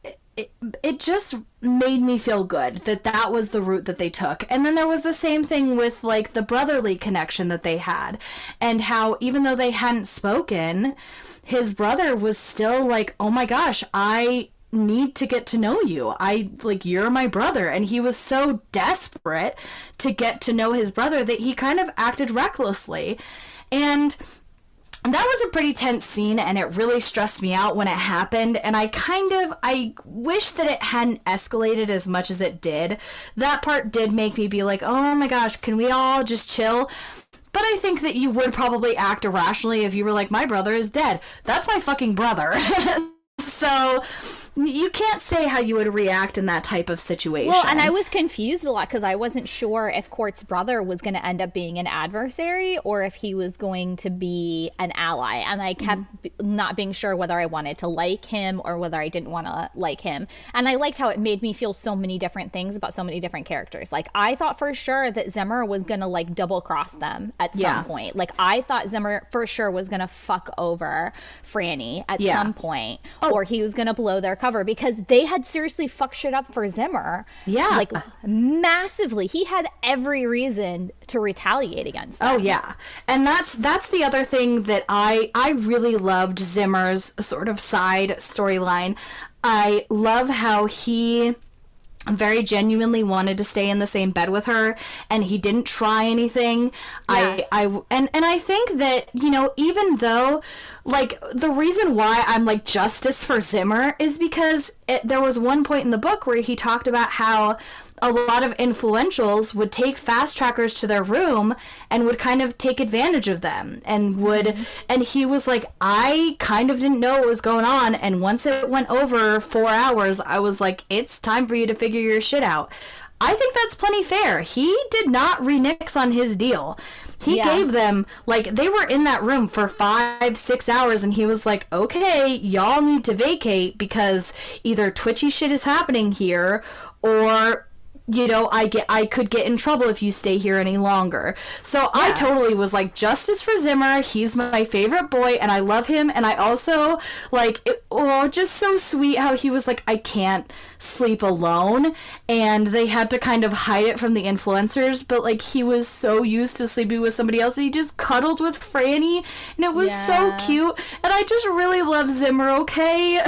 It just made me feel good that was the route that they took. And then there was the same thing with, like, the brotherly connection that they had, and how even though they hadn't spoken, his brother was still like, oh my gosh, I need to get to know you. You're my brother. And he was so desperate to get to know his brother that he kind of acted recklessly. And that was a pretty tense scene, and it really stressed me out when it happened, and I wish that it hadn't escalated as much as it did. That part did make me be like, oh my gosh, can we all just chill? But I think that you would probably act irrationally if you were like, my brother is dead. That's my fucking brother. So you can't say how you would react in that type of situation. Well, and I was confused a lot because I wasn't sure if Court's brother was going to end up being an adversary or if he was going to be an ally. And I kept not being sure whether I wanted to like him or whether I didn't want to like him. And I liked how it made me feel so many different things about so many different characters. Like, I thought for sure that Zimmer was going to, like, double cross them at some point. Like, I thought Zimmer for sure was going to fuck over Franny at some point. Or he was going to blow their cover, because they had seriously fucked shit up for Zimmer. Yeah. Like, massively. He had every reason to retaliate against them. Oh, yeah. And that's the other thing that I really loved Zimmer's sort of side storyline. I love how he very genuinely wanted to stay in the same bed with her, and he didn't try anything. Yeah. I think that, you know, even though, like, the reason why I'm like justice for Zimmer is because there was one point in the book where he talked about how a lot of influentials would take fast trackers to their room and would kind of take advantage of them, and and he was like, I kind of didn't know what was going on, and once it went over 4 hours, I was like, it's time for you to figure your shit out. I think that's plenty fair. He did not renege on his deal. He gave them, like, they were in that room for 5-6 hours, and he was like, okay, y'all need to vacate because either twitchy shit is happening here, or I could get in trouble if you stay here any longer. So I totally was like, justice for Zimmer. He's my favorite boy and I love him. And I also just so sweet how he was like, I can't sleep alone. And they had to kind of hide it from the influencers, but like he was so used to sleeping with somebody else. And he just cuddled with Franny and it was so cute. And I just really love Zimmer, okay?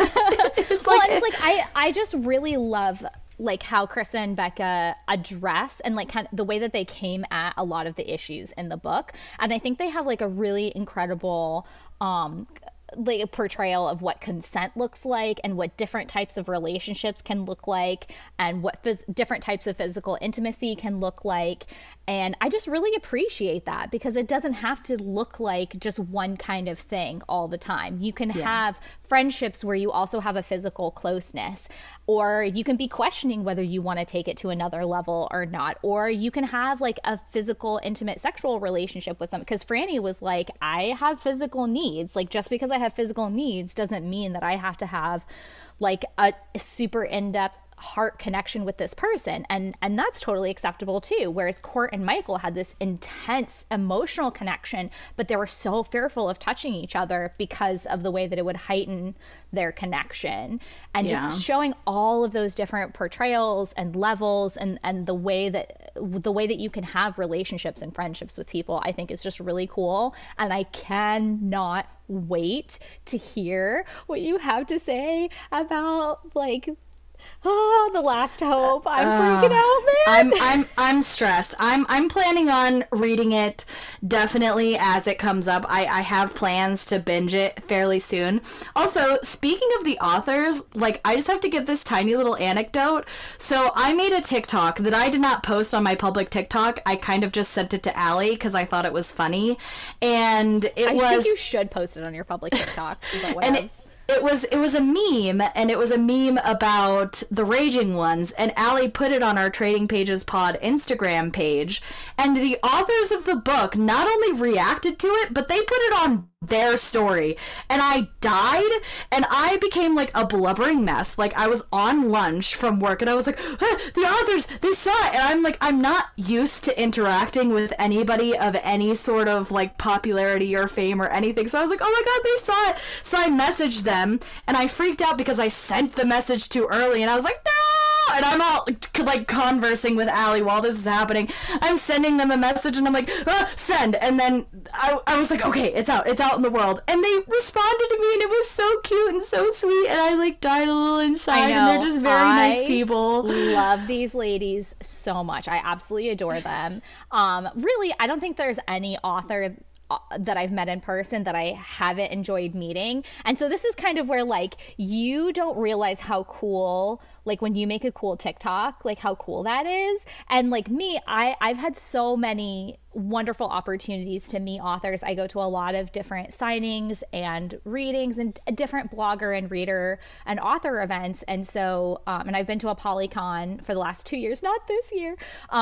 I just really love like how Krista and Becca address and like kind of the way that they came at a lot of the issues in the book. And I think they have like a really incredible like a portrayal of what consent looks like and what different types of relationships can look like and what different types of physical intimacy can look like. And I just really appreciate that because it doesn't have to look like just one kind of thing all the time. You can have friendships where you also have a physical closeness, or you can be questioning whether you want to take it to another level or not, or you can have like a physical, intimate, sexual relationship with them. Because Franny was like, I have physical needs. Like, just because I have physical needs doesn't mean that I have to have like a super in-depth heart connection with this person, and that's totally acceptable too. Whereas Court and Michael had this intense emotional connection, but they were so fearful of touching each other because of the way that it would heighten their connection. And just showing all of those different portrayals and levels and the way that you can have relationships and friendships with people, I think is just really cool. And I cannot wait to hear what you have to say about like The Last Hope. I'm freaking out, man. I'm stressed. I'm planning on reading it definitely as it comes up. I have plans to binge it fairly soon. Also, speaking of the authors, like, I just have to give this tiny little anecdote. So I made a TikTok that I did not post on my public TikTok. I kind of just sent it to Allie because I thought it was funny. And I think you should post it on your public TikTok. It was a meme, and it was a meme about the Raging Ones, and Allie put it on our Trading Pages Pod Instagram page, and the authors of the book not only reacted to it, but they put it on their story, and I died, and I became like a blubbering mess. Like, I was on lunch from work, and I was like, the authors, they saw it, and I'm like, I'm not used to interacting with anybody of any sort of like popularity or fame or anything, so I was like, oh my god, they saw it. So I messaged them, and I freaked out because I sent the message too early, and I was like, no! And I'm all like conversing with Allie while this is happening. I'm sending them a message and I'm like, send. And then I was like, okay, it's out in the world. And they responded to me and it was so cute and so sweet. And I like died a little inside. And they're just very nice people. Love these ladies so much. I absolutely adore them. Really, I don't think there's any author that I've met in person that I haven't enjoyed meeting. And so this is kind of where like you don't realize how cool, like when you make a cool TikTok, like how cool that is. And like me, I've had so many wonderful opportunities to meet authors. I go to a lot of different signings and readings and different blogger and reader and author events. And so, and I've been to a Polycon for the last 2 years, not this year.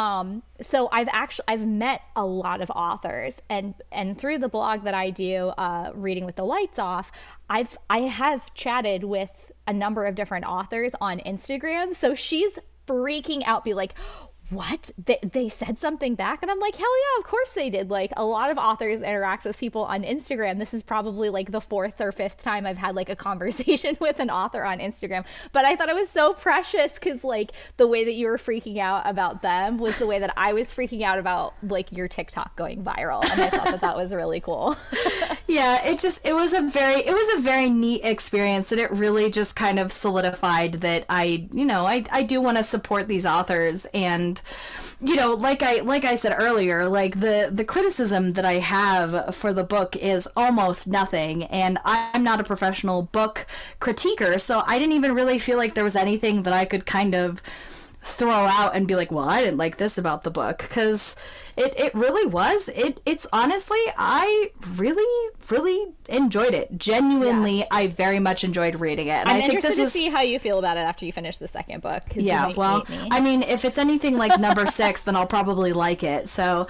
So I've met a lot of authors, and through the blog that I do, Reading with the Lights Off, I have chatted with a number of different authors on Instagram. So she's freaking out, be like, what? They said something back? And I'm like, hell yeah, of course they did. Like, a lot of authors interact with people on Instagram. This is probably like the 4th or 5th time I've had like a conversation with an author on Instagram. But I thought it was so precious because like the way that you were freaking out about them was the way that I was freaking out about like your TikTok going viral. And I thought that was really cool. Yeah, it was a very neat experience, and it really just kind of solidified that I do want to support these authors. And like I said earlier, like the criticism that I have for the book is almost nothing, and I'm not a professional book critiquer, so I didn't even really feel like there was anything that I could kind of throw out and be like, well, I didn't like this about the book, because it really was. It's honestly, I really enjoyed it. Genuinely, yeah. I very much enjoyed reading it. And I'm interested to see how you feel about it after you finish the second book. Yeah, well, I mean, if it's anything like number 6, then I'll probably like it. So...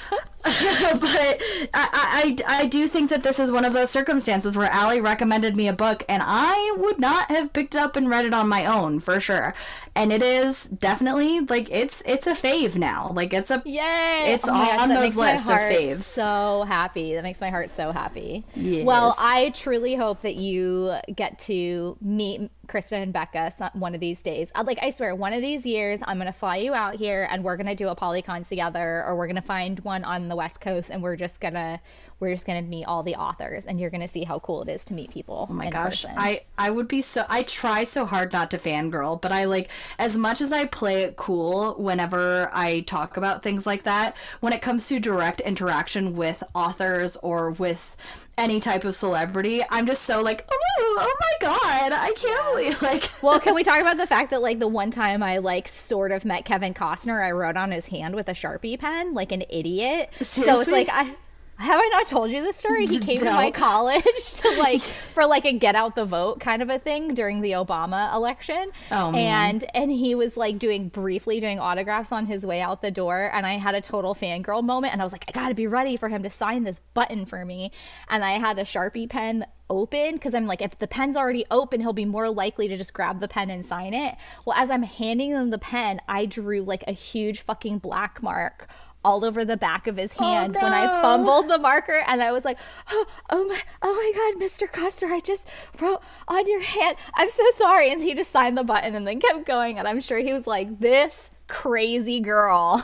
but I do think that this is one of those circumstances where Allie recommended me a book and I would not have picked it up and read it on my own, for sure. and it is definitely like it's a fave now. Like it's a Yay! It's on those lists of faves. So happy. That makes my heart so happy. Yes. Well, I truly hope that you get to meet Krista and Becca one of these days. Like, I swear, one of these years, I'm going to fly you out here and we're going to do a Polycon together, or we're going to find one on the West Coast and we're just going to meet all the authors, and you're going to see how cool it is to meet people. Oh my gosh. Person. I would be so, I try so hard not to fangirl, but I like, as much as I play it cool whenever I talk about things like that, when it comes to direct interaction with authors or with any type of celebrity, I'm just so like, oh my god, I can't believe, like. Well, can we talk about the fact that like the one time I like sort of met Kevin Costner, I wrote on his hand with a Sharpie pen like an idiot. Seriously? So it's like, have I not told you this story? He came to my college to like for like a get out the vote kind of a thing during the Obama election. Oh, man. And he was like briefly doing autographs on his way out the door, and I had a total fangirl moment, and I was like, I gotta be ready for him to sign this button for me. And I had a Sharpie pen open because I'm like, if the pen's already open, he'll be more likely to just grab the pen and sign it. Well, as I'm handing him the pen, I drew like a huge fucking black mark all over the back of his hand when I fumbled the marker, and I was like, oh my god, Mr. Custer, I just wrote on your hand, I'm so sorry. And he just signed the button and then kept going, and I'm sure he was like, this crazy girl.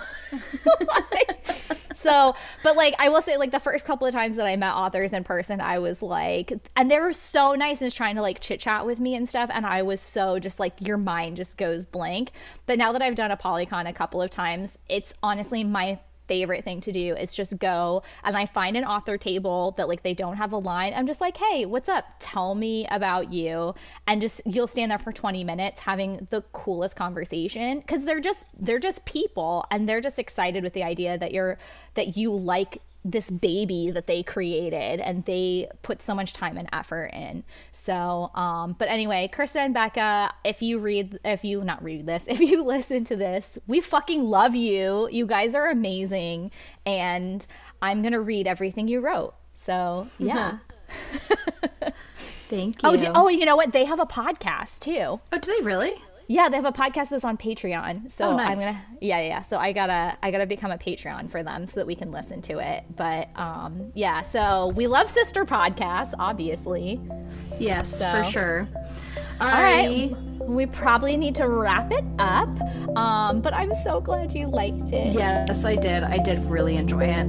So, but like, I will say, like, the first couple of times that I met authors in person, I was like, and they were so nice and just trying to like chit chat with me and stuff, and I was so just like, your mind just goes blank. But now that I've done a Polycon a couple of times, it's honestly my favorite thing to do is just go and I find an author table that like they don't have a line. I'm just like, hey, what's up? Tell me about you. And just, you'll stand there for 20 minutes having the coolest conversation, because they're just people, and they're just excited with the idea that you like this baby that they created and they put so much time and effort in. So but anyway, Krista and Becca, if you listen to this, we fucking love you. You guys are amazing, and I'm gonna read everything you wrote. So yeah. Thank you. Oh, you know what, they have a podcast too. Oh, do they really? Yeah, they have a podcast that's on Patreon. So nice. I'm gonna so I gotta become a Patreon for them so that we can listen to it. But yeah, so we love sister podcasts, obviously. Yes, for sure. All right. We probably need to wrap it up. But I'm so glad you liked it. Yes, I did. I did really enjoy it.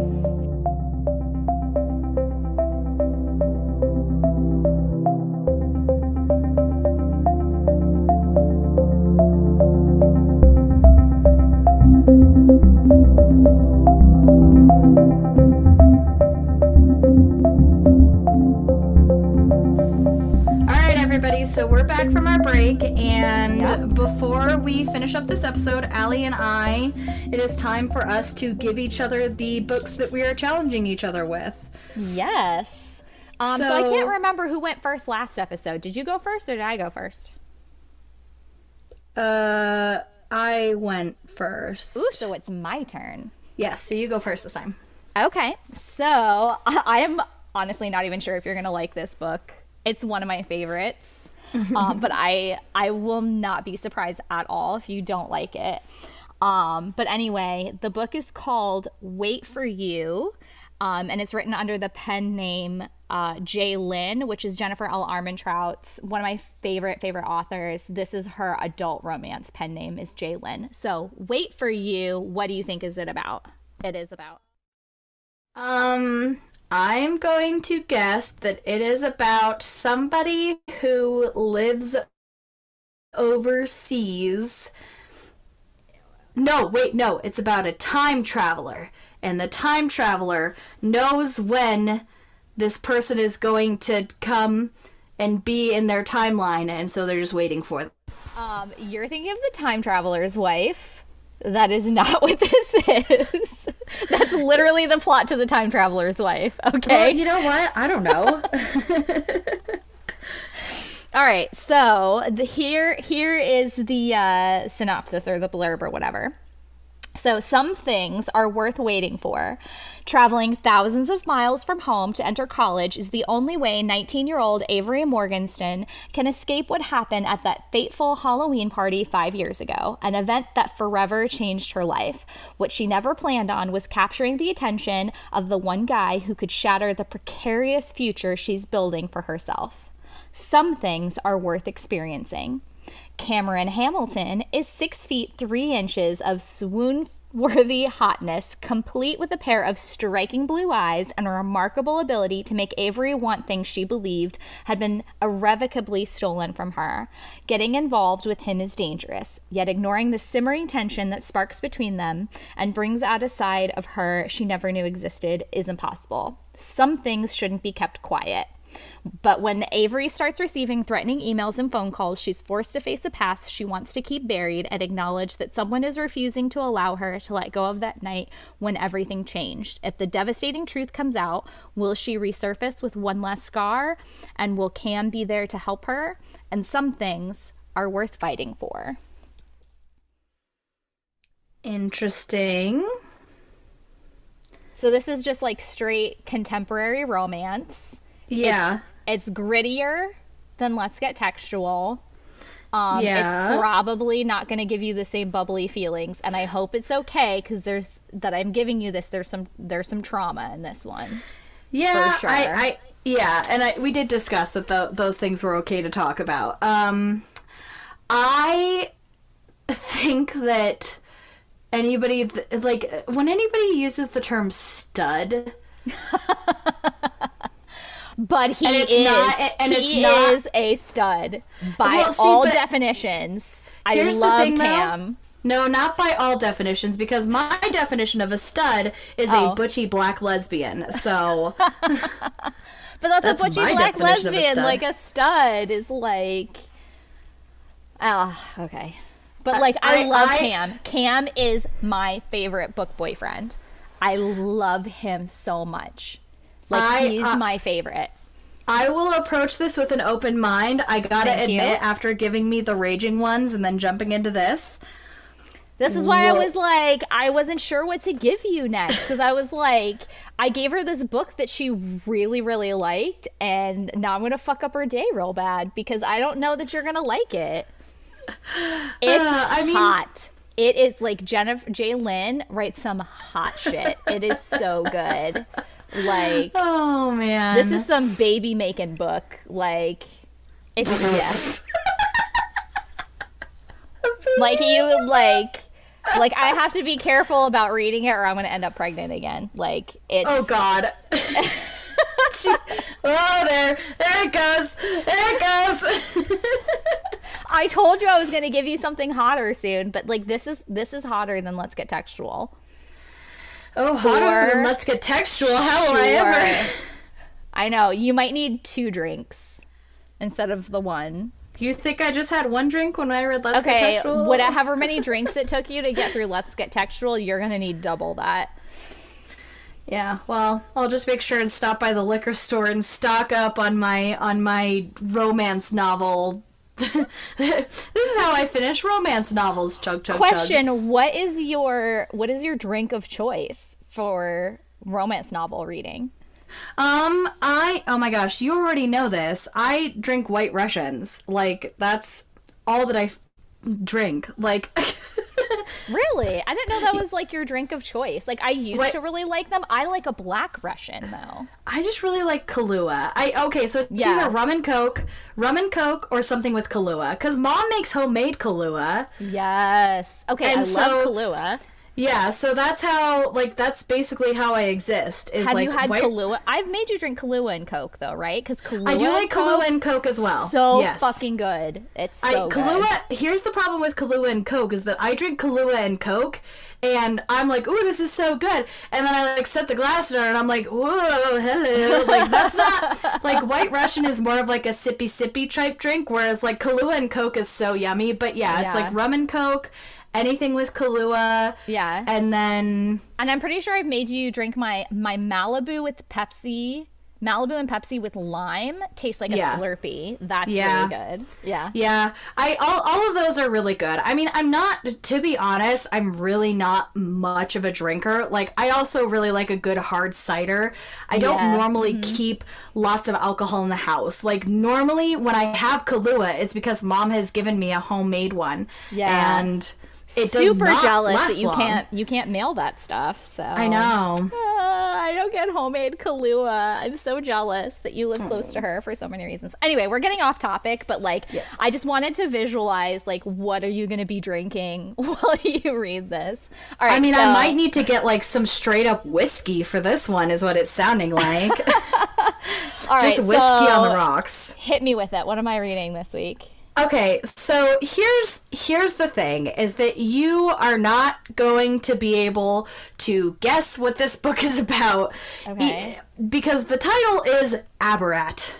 So we're back from our break, and before we finish up this episode, Allie and I, it is time for us to give each other the books that we are challenging each other with. Yes. So I can't remember who went first last episode. Did you go first or did I go first? I went first. Ooh, so it's my turn. Yes, so you go first this time. Okay. So I am honestly not even sure if you're going to like this book. It's one of my favorites. But I will not be surprised at all if you don't like it. But anyway, the book is called Wait for You, and it's written under the pen name J. Lynn, which is Jennifer L. Armentrout's one of my favorite authors. This is her adult romance pen name, is J. Lynn. So Wait for You, what do you think it is about? I'm going to guess that it is about somebody who lives overseas. No, it's about a time traveler. And the time traveler knows when this person is going to come and be in their timeline, and so they're just waiting for them. You're thinking of The Time Traveler's Wife. That is not what this is. That's literally the plot to The Time Traveler's Wife, okay? Well, you know what? I don't know. All right, so here is the synopsis or the blurb or whatever. So some things are worth waiting for. Traveling thousands of miles from home to enter college is the only way 19-year-old Avery Morgenstern can escape what happened at that fateful Halloween party 5 years ago, an event that forever changed her life. What she never planned on was capturing the attention of the one guy who could shatter the precarious future she's building for herself. Some things are worth experiencing. Cameron Hamilton is 6 feet 3 inches of swoon-worthy hotness, complete with a pair of striking blue eyes and a remarkable ability to make Avery want things she believed had been irrevocably stolen from her. Getting involved with him is dangerous, yet ignoring the simmering tension that sparks between them and brings out a side of her she never knew existed is impossible. Some things shouldn't be kept quiet. But when Avery starts receiving threatening emails and phone calls, she's forced to face a past she wants to keep buried and acknowledge that someone is refusing to allow her to let go of that night when everything changed. If the devastating truth comes out, will she resurface with one last scar? And will Cam be there to help her? And some things are worth fighting for. Interesting. So this is just like straight contemporary romance. Yeah. It's grittier than Let's Get Textual. Yeah. It's probably not going to give you the same bubbly feelings, and I hope it's okay because I'm giving you this. There's some trauma in this one. Yeah, for sure. We did discuss that those things were okay to talk about. I think that anybody when anybody uses the term stud. But he is a stud by all definitions. I love Cam. No, not by all definitions, because my definition of a stud is a butchy black lesbian. So, but that's a butchy black lesbian. Like a stud is like, okay. But like, I love Cam. Cam is my favorite book boyfriend. I love him so much. Like, he's my favorite. I will approach this with an open mind. I gotta admit, after giving me the raging ones and then jumping into this. This is why I was like, I wasn't sure what to give you next. Because I was like, I gave her this book that she really, really liked. And now I'm going to fuck up her day real bad. Because I don't know that you're going to like it. It's hot. It is like J. Lynn writes some hot shit. It is so good. Like, oh man, this is some baby making book. Like, it's like you like I have to be careful about reading it or I'm gonna end up pregnant again. Like, it's oh god. There it goes. I told you I was gonna give you something hotter soon, but like this is hotter than Let's Get Textual. Oh, hotter than Let's Get Textual. How will I ever? I know. You might need 2 drinks instead of the one. You think I just had 1 drink when I read Let's Get Textual? Okay, however many drinks it took you to get through Let's Get Textual, you're going to need double that. Yeah, well, I'll just make sure and stop by the liquor store and stock up on my romance novel. This is how I finish romance novels. Chug, chug, Question: chug. What is your drink of choice for romance novel reading? Oh my gosh, you already know this. I drink White Russians. Like, that's all that I drink. Like. Really? I didn't know that was like your drink of choice. Like, I used to really like them. I like a Black Russian though. I just really like Kahlua. So it's either rum and coke, or something with Kahlua. Because Mom makes homemade Kahlua. Yes. Okay, and I love Kahlua. Yeah, so that's basically how I exist. Have you had Kahlua? I've made you drink Kahlua and Coke, though, right? Because Kahlua I do like Kahlua and Coke as well. So fucking good. It's so good. Here's the problem with Kahlua and Coke is that I drink Kahlua and Coke, and I'm like, ooh, this is so good. And then I set the glass down, and I'm like, whoa, hello. Like, that's not like White Russian is more of like a sippy type drink, whereas like Kahlua and Coke is so yummy. But it's like rum and Coke. Anything with Kahlua. Yeah. And I'm pretty sure I've made you drink my Malibu with Pepsi Malibu and Pepsi with lime tastes like a Slurpee. That's really good. Yeah. Yeah. All of those are really good. I mean, I'm not, to be honest, I'm really not much of a drinker. Like, I also really like a good hard cider. I don't normally keep lots of alcohol in the house. Like, normally when I have Kahlua, it's because mom has given me a homemade one. Yeah. And it super does not jealous last that long. you can't mail that stuff. So I know. I don't get homemade Kahlua. I'm so jealous that you live close to her for so many reasons. Anyway, we're getting off topic, but like, I just wanted to visualize like, what are you going to be drinking while you read this? All right. I mean, I might need to get like some straight up whiskey for this one, is what it's sounding like. All right, just whiskey on the rocks. Hit me with it. What am I reading this week? Okay, so here's the thing, is that you are not going to be able to guess what this book is about. Okay. Because the title is Abarat.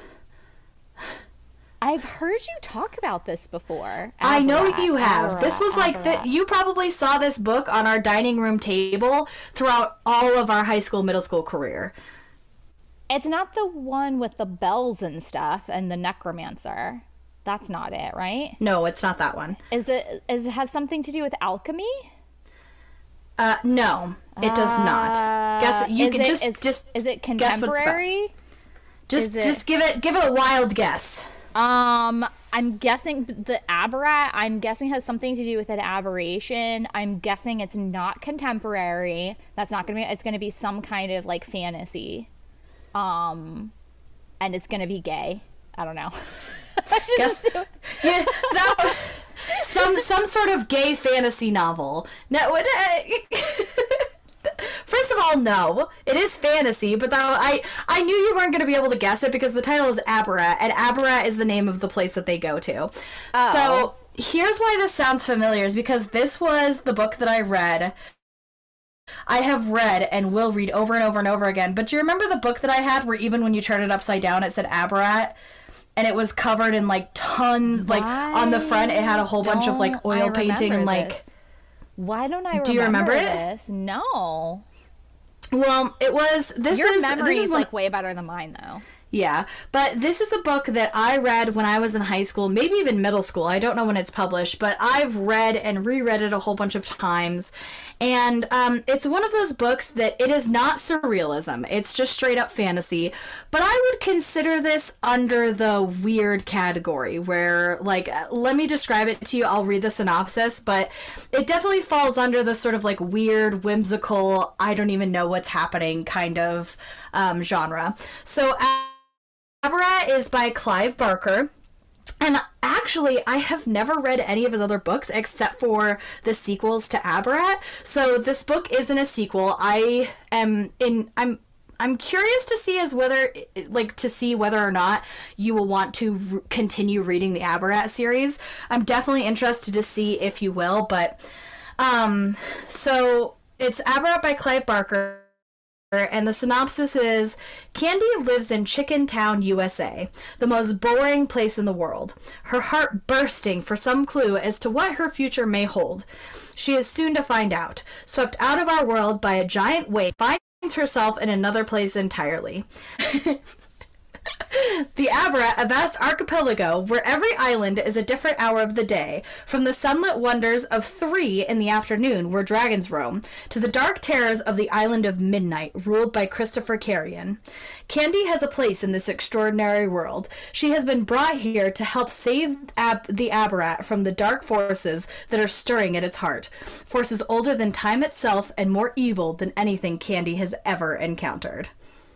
I've heard you talk about this before. I know you have. This was like that. You probably saw this book on our dining room table throughout all of our high school, middle school career. It's not the one with the bells and stuff and the necromancer. That's not it, right? No, it's not that one. Does it have something to do with alchemy? No, it does not. Guess you can just is it contemporary? Just give it a wild guess. I'm guessing the Abarat. I'm guessing has something to do with an aberration. I'm guessing it's not contemporary. That's not gonna be. It's gonna be some kind of like fantasy. And it's gonna be gay. I don't know. Some sort of gay fantasy novel. No, first of all, no, it is fantasy. But I knew you weren't going to be able to guess it because the title is Abarat, and Abarat is the name of the place that they go to. Oh. So here's why this sounds familiar: is because this was the book that I read. I have read and will read over and over and over again. But do you remember the book that I had where even when you turned it upside down, it said Abarat? And it was covered in like tons, like on the front, it had a whole bunch of like oil painting and like. This. Why don't I? Do you remember this? No. Well, it was. Your memory is like way better than mine, though. Yeah, but this is a book that I read when I was in high school, maybe even middle school. I don't know when it's published, but I've read and reread it a whole bunch of times. And it's one of those books that it is not surrealism. It's just straight up fantasy. But I would consider this under the weird category where, like, let me describe it to you. I'll read the synopsis, but it definitely falls under the sort of like weird, whimsical, I don't even know what's happening kind of genre. So Abarat is by Clive Barker, and actually I have never read any of his other books except for the sequels to Abarat. So this book isn't a sequel. I'm curious to see whether or not you will want to continue reading the Abarat series. I'm definitely interested to see if you will, but so it's Abarat by Clive Barker. And the synopsis is, Candy lives in Chicken Town, USA, the most boring place in the world, her heart bursting for some clue as to what her future may hold. She is soon to find out. Swept out of our world by a giant wave, finds herself in another place entirely. The Abarat, a vast archipelago where every island is a different hour of the day, from the sunlit wonders of 3 in the afternoon where dragons roam, to the dark terrors of the island of Midnight, ruled by Christopher Carrion. Candy has a place in this extraordinary world. She has been brought here to help save the Abarat from the dark forces that are stirring at its heart, forces older than time itself and more evil than anything Candy has ever encountered.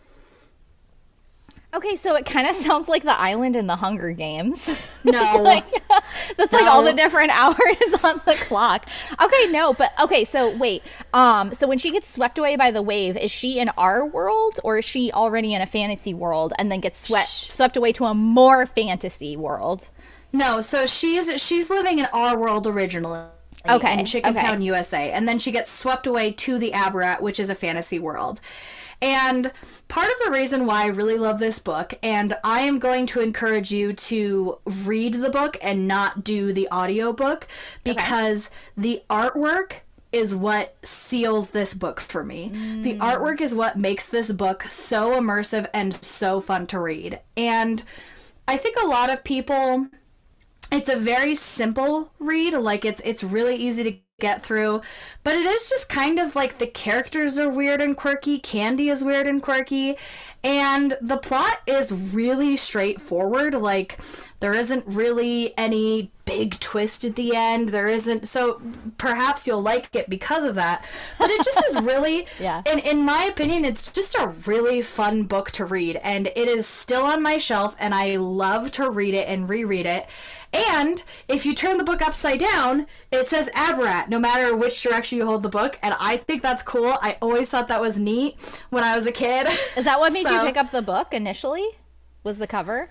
Okay, so it kind of sounds like the island in the Hunger Games. No. That's like all the different hours on the clock. Okay, so wait. So when she gets swept away by the wave, is she in our world or is she already in a fantasy world and then gets swept away to a more fantasy world? No, so she's living in our world originally. Okay. In Chicken Town, USA. And then she gets swept away to the Abarat, which is a fantasy world. And part of the reason why I really love this book, and I am going to encourage you to read the book and not do the audiobook, because the artwork is what seals this book for me. The artwork is what makes this book so immersive and so fun to read. And I think a lot of people, it's a very simple read, like it's really easy to get through, but it is just kind of like the characters are weird and quirky, Candy is weird and quirky, and the plot is really straightforward. Like, there isn't really any big twist at the end, there isn't, so perhaps you'll like it because of that, but it just is really, yeah, in my opinion, it's just a really fun book to read, and it is still on my shelf, and I love to read it and reread it. And if you turn the book upside down, it says Abarat, no matter which direction you hold the book. And I think that's cool. I always thought that was neat when I was a kid. Is that what made you pick up the book initially? Was the cover?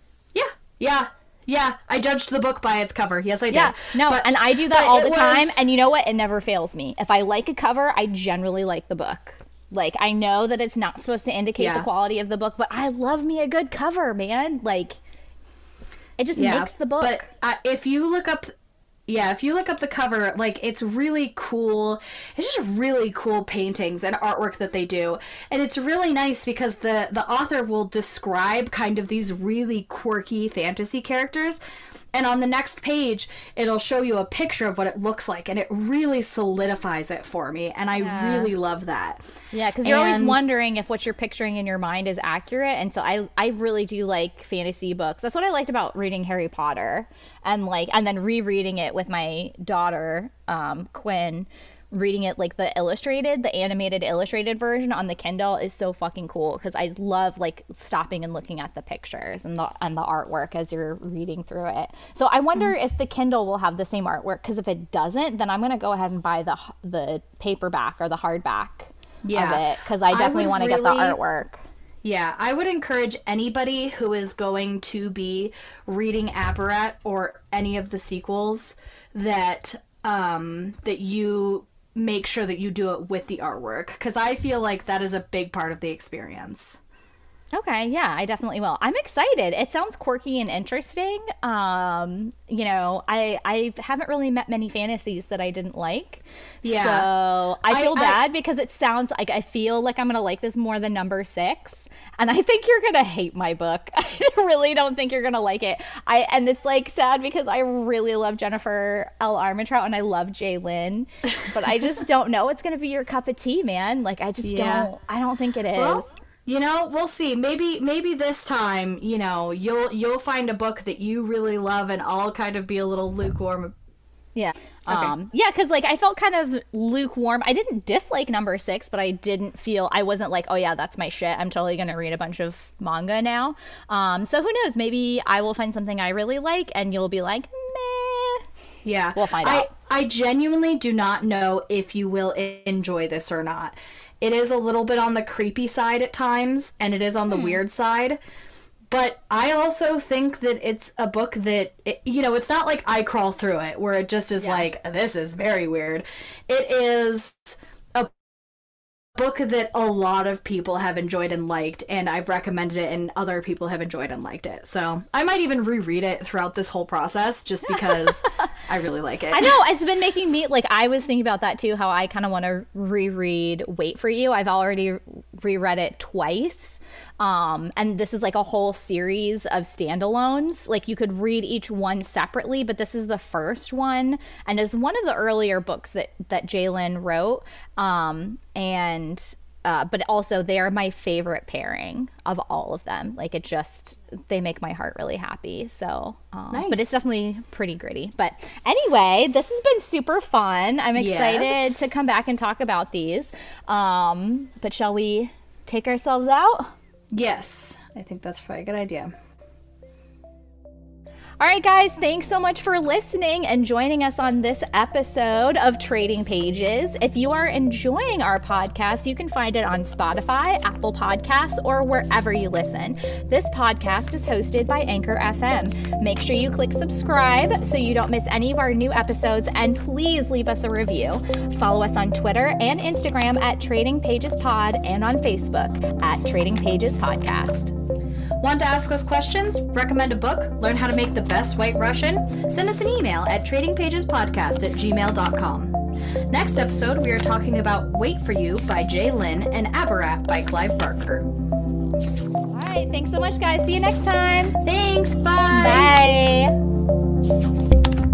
Yeah. I judged the book by its cover. Yes, I did. Yeah, no, and I do that all the time. And you know what? It never fails me. If I like a cover, I generally like the book. Like, I know that it's not supposed to indicate the quality of the book, but I love me a good cover, man. Like, it just makes the book. But if you look up the cover, like, it's really cool. It's just really cool paintings and artwork that they do. And it's really nice because the author will describe kind of these really quirky fantasy characters. And on the next page, it'll show you a picture of what it looks like. And it really solidifies it for me. And I really love that. Yeah, because you're always wondering if what you're picturing in your mind is accurate. And so I really do like fantasy books. That's what I liked about reading Harry Potter. And then rereading it with my daughter, Quinn. Reading it, like, the animated illustrated version on the Kindle is so fucking cool, because I love, like, stopping and looking at the pictures and the artwork as you're reading through it. So I wonder if the Kindle will have the same artwork, because if it doesn't, then I'm going to go ahead and buy the paperback or the hardback of it, because I definitely want to get the artwork. Yeah, I would encourage anybody who is going to be reading Abarat or any of the sequels that you make sure that you do it with the artwork, because I feel like that is a big part of the experience. Okay, yeah, I definitely will. I'm excited. It sounds quirky and interesting. You know, I haven't really met many fantasies that I didn't like. Yeah. So I feel bad because it sounds like I feel like I'm going to like this more than number 6. And I think you're going to hate my book. I really don't think you're going to like it. And it's like sad because I really love Jennifer L. Armentrout and I love Jaylyn. But I just don't know it's going to be your cup of tea, man. Like, I just I don't think it is. Well, you know, we'll see. Maybe this time, you know, you'll find a book that you really love, and I'll kind of be a little lukewarm. Yeah. Okay. Yeah, because, like, I felt kind of lukewarm. I didn't dislike number 6, but I wasn't like, oh yeah, that's my shit, I'm totally gonna read a bunch of manga now. So who knows? Maybe I will find something I really like, and you'll be like, meh. Yeah. We'll find out. I genuinely do not know if you will enjoy this or not. It is a little bit on the creepy side at times, and it is on the weird side. But I also think that it's a book that, you know, it's not like I crawl through it, where it just is like, this is very weird. It is a book that a lot of people have enjoyed and liked, and I've recommended it, and other people have enjoyed and liked it. So I might even reread it throughout this whole process, just because I really like it. I know, it's been making me, like, I was thinking about that too, how I kind of want to reread Wait for You. I've already reread it twice. And this is like a whole series of standalones. Like, you could read each one separately, but this is the first one, and is one of the earlier books that Jaylyn wrote. But also they are my favorite pairing of all of them. Like, they make my heart really happy. So, nice. But it's definitely pretty gritty. But anyway, this has been super fun. I'm excited to come back and talk about these. But shall we take ourselves out? Yes, I think that's probably a good idea. All right, guys, thanks so much for listening and joining us on this episode of Trading Pages. If you are enjoying our podcast, you can find it on Spotify, Apple Podcasts, or wherever you listen. This podcast is hosted by Anchor FM. Make sure you click subscribe so you don't miss any of our new episodes, and please leave us a review. Follow us on Twitter and Instagram at Trading Pages Pod, and on Facebook at Trading Pages Podcast. Want to ask us questions? Recommend a book? Learn how to make the best White Russian? Send us an email at tradingpagespodcast@gmail.com. Next episode, we are talking about Wait For You by Jay Lynn and Abarat by Clive Barker. All right, thanks so much, guys. See you next time. Thanks, bye. Bye.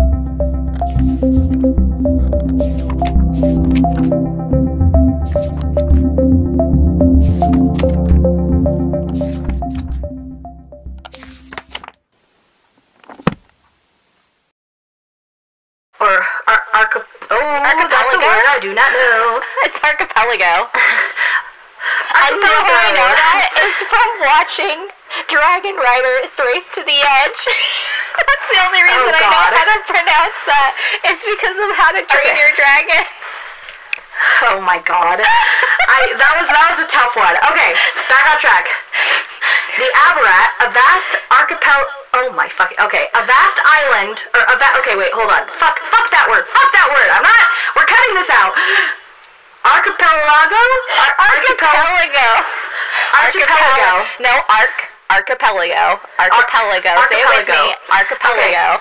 Or archipelago? That's a word I do not know. It's archipelago. I know how I know that. It's from watching Dragon Riders Race to the Edge. That's the only reason I know how to pronounce that. It's because of How to Train Your Dragon. Oh my god. That was a tough one. Okay, back on track. The Abarat, a vast archipelago. Oh my fucking. Okay, a vast island. Okay, wait, hold on. Fuck that word. Fuck that word. We're cutting this out. Archipelago? Archipelago. No, Archipelago. Archipelago. Say it with me. Archipelago.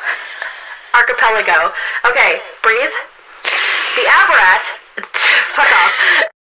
Archipelago. Okay, breathe. The Abarat. Fuck off.